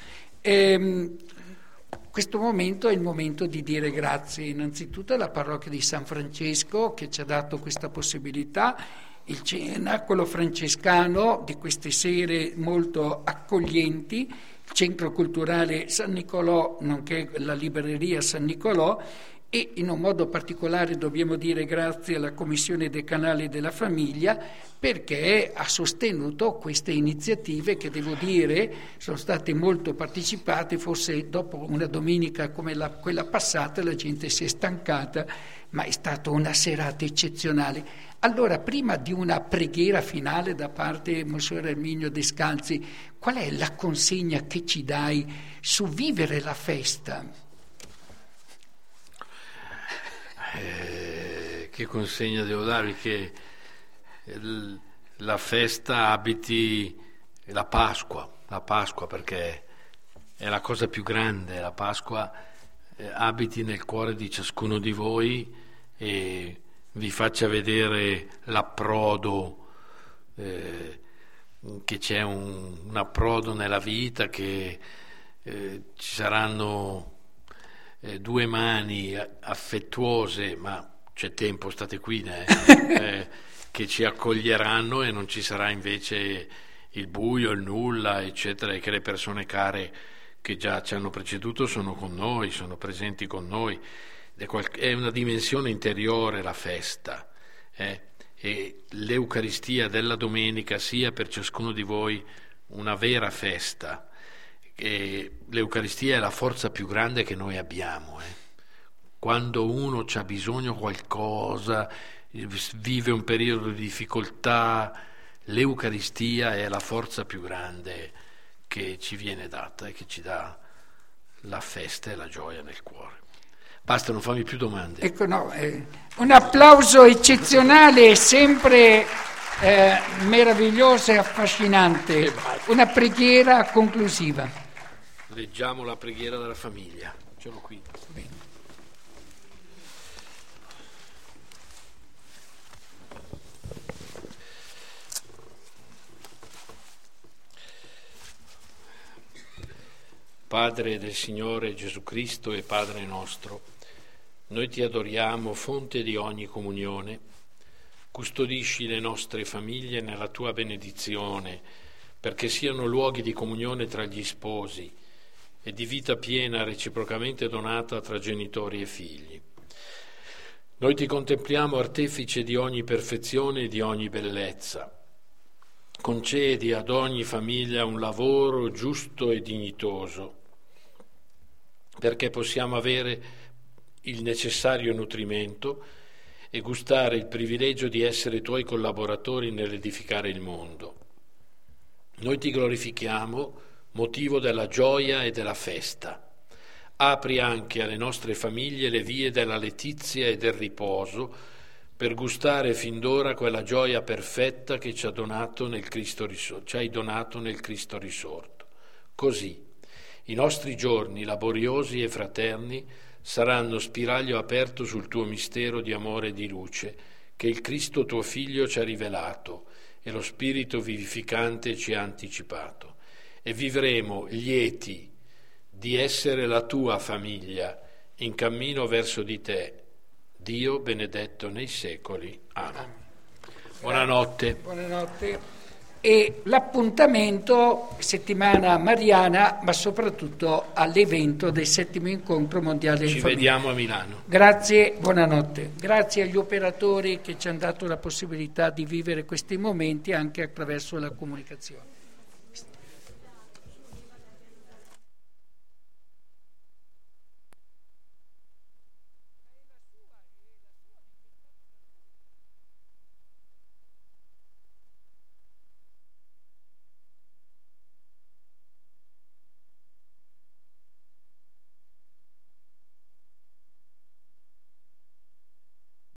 Questo momento è il momento di dire grazie innanzitutto alla parrocchia di San Francesco che ci ha dato questa possibilità il cenacolo francescano di queste sere molto accoglienti, il Centro Culturale San Nicolò, nonché la libreria San Nicolò, e in un modo particolare dobbiamo dire grazie alla Commissione Decanale della Famiglia, perché ha sostenuto queste iniziative che, devo dire, sono state molto partecipate. Forse dopo una domenica come quella passata la gente si è stancata, ma è stata una serata eccezionale. Allora, prima di una preghiera finale da parte di Monsignor Erminio Descalzi, qual è la consegna che ci dai su vivere la festa? Che consegna devo darvi? Che la festa abiti la Pasqua, perché è la cosa più grande. La Pasqua abiti nel cuore di ciascuno di voi e vi faccia vedere l'approdo, che c'è un approdo nella vita, che ci saranno due mani affettuose, ma c'è tempo, state qui, che ci accoglieranno, e non ci sarà invece il buio, il nulla, eccetera, e che le persone care che già ci hanno preceduto sono con noi, sono presenti con noi. È una dimensione interiore la festa, e l'Eucaristia della domenica sia per ciascuno di voi una vera festa. E l'Eucaristia è la forza più grande che noi abbiamo. Quando uno c'ha bisogno qualcosa, vive un periodo di difficoltà, l'Eucaristia è la forza più grande che ci viene data e che ci dà la festa e la gioia nel cuore. Basta, non fammi più domande. Ecco, no, un applauso eccezionale, sempre meraviglioso e affascinante. Una preghiera conclusiva. Leggiamo la preghiera della famiglia. Ce l'ho qui. Bene. Padre del Signore Gesù Cristo e Padre nostro, noi ti adoriamo, fonte di ogni comunione. Custodisci le nostre famiglie nella tua benedizione, perché siano luoghi di comunione tra gli sposi e di vita piena reciprocamente donata tra genitori e figli. Noi ti contempliamo artefice di ogni perfezione e di ogni bellezza. Concedi ad ogni famiglia un lavoro giusto e dignitoso, perché possiamo avere il necessario nutrimento e gustare il privilegio di essere tuoi collaboratori nell'edificare il mondo. Noi ti glorifichiamo, motivo della gioia e della festa. Apri anche alle nostre famiglie le vie della letizia e del riposo, per gustare fin d'ora quella gioia perfetta che ci hai donato nel Cristo risorto. Così i nostri giorni laboriosi e fraterni saranno spiraglio aperto sul tuo mistero di amore e di luce, che il Cristo tuo Figlio ci ha rivelato e lo Spirito vivificante ci ha anticipato. E vivremo lieti di essere la tua famiglia in cammino verso di te, Dio benedetto nei secoli. Amen. Buonanotte. Buonanotte. E l'appuntamento settimana mariana, ma soprattutto all'evento del 7° incontro mondiale Ci vediamo a Milano. Grazie, buonanotte. Grazie agli operatori che ci hanno dato la possibilità di vivere questi momenti anche attraverso la comunicazione.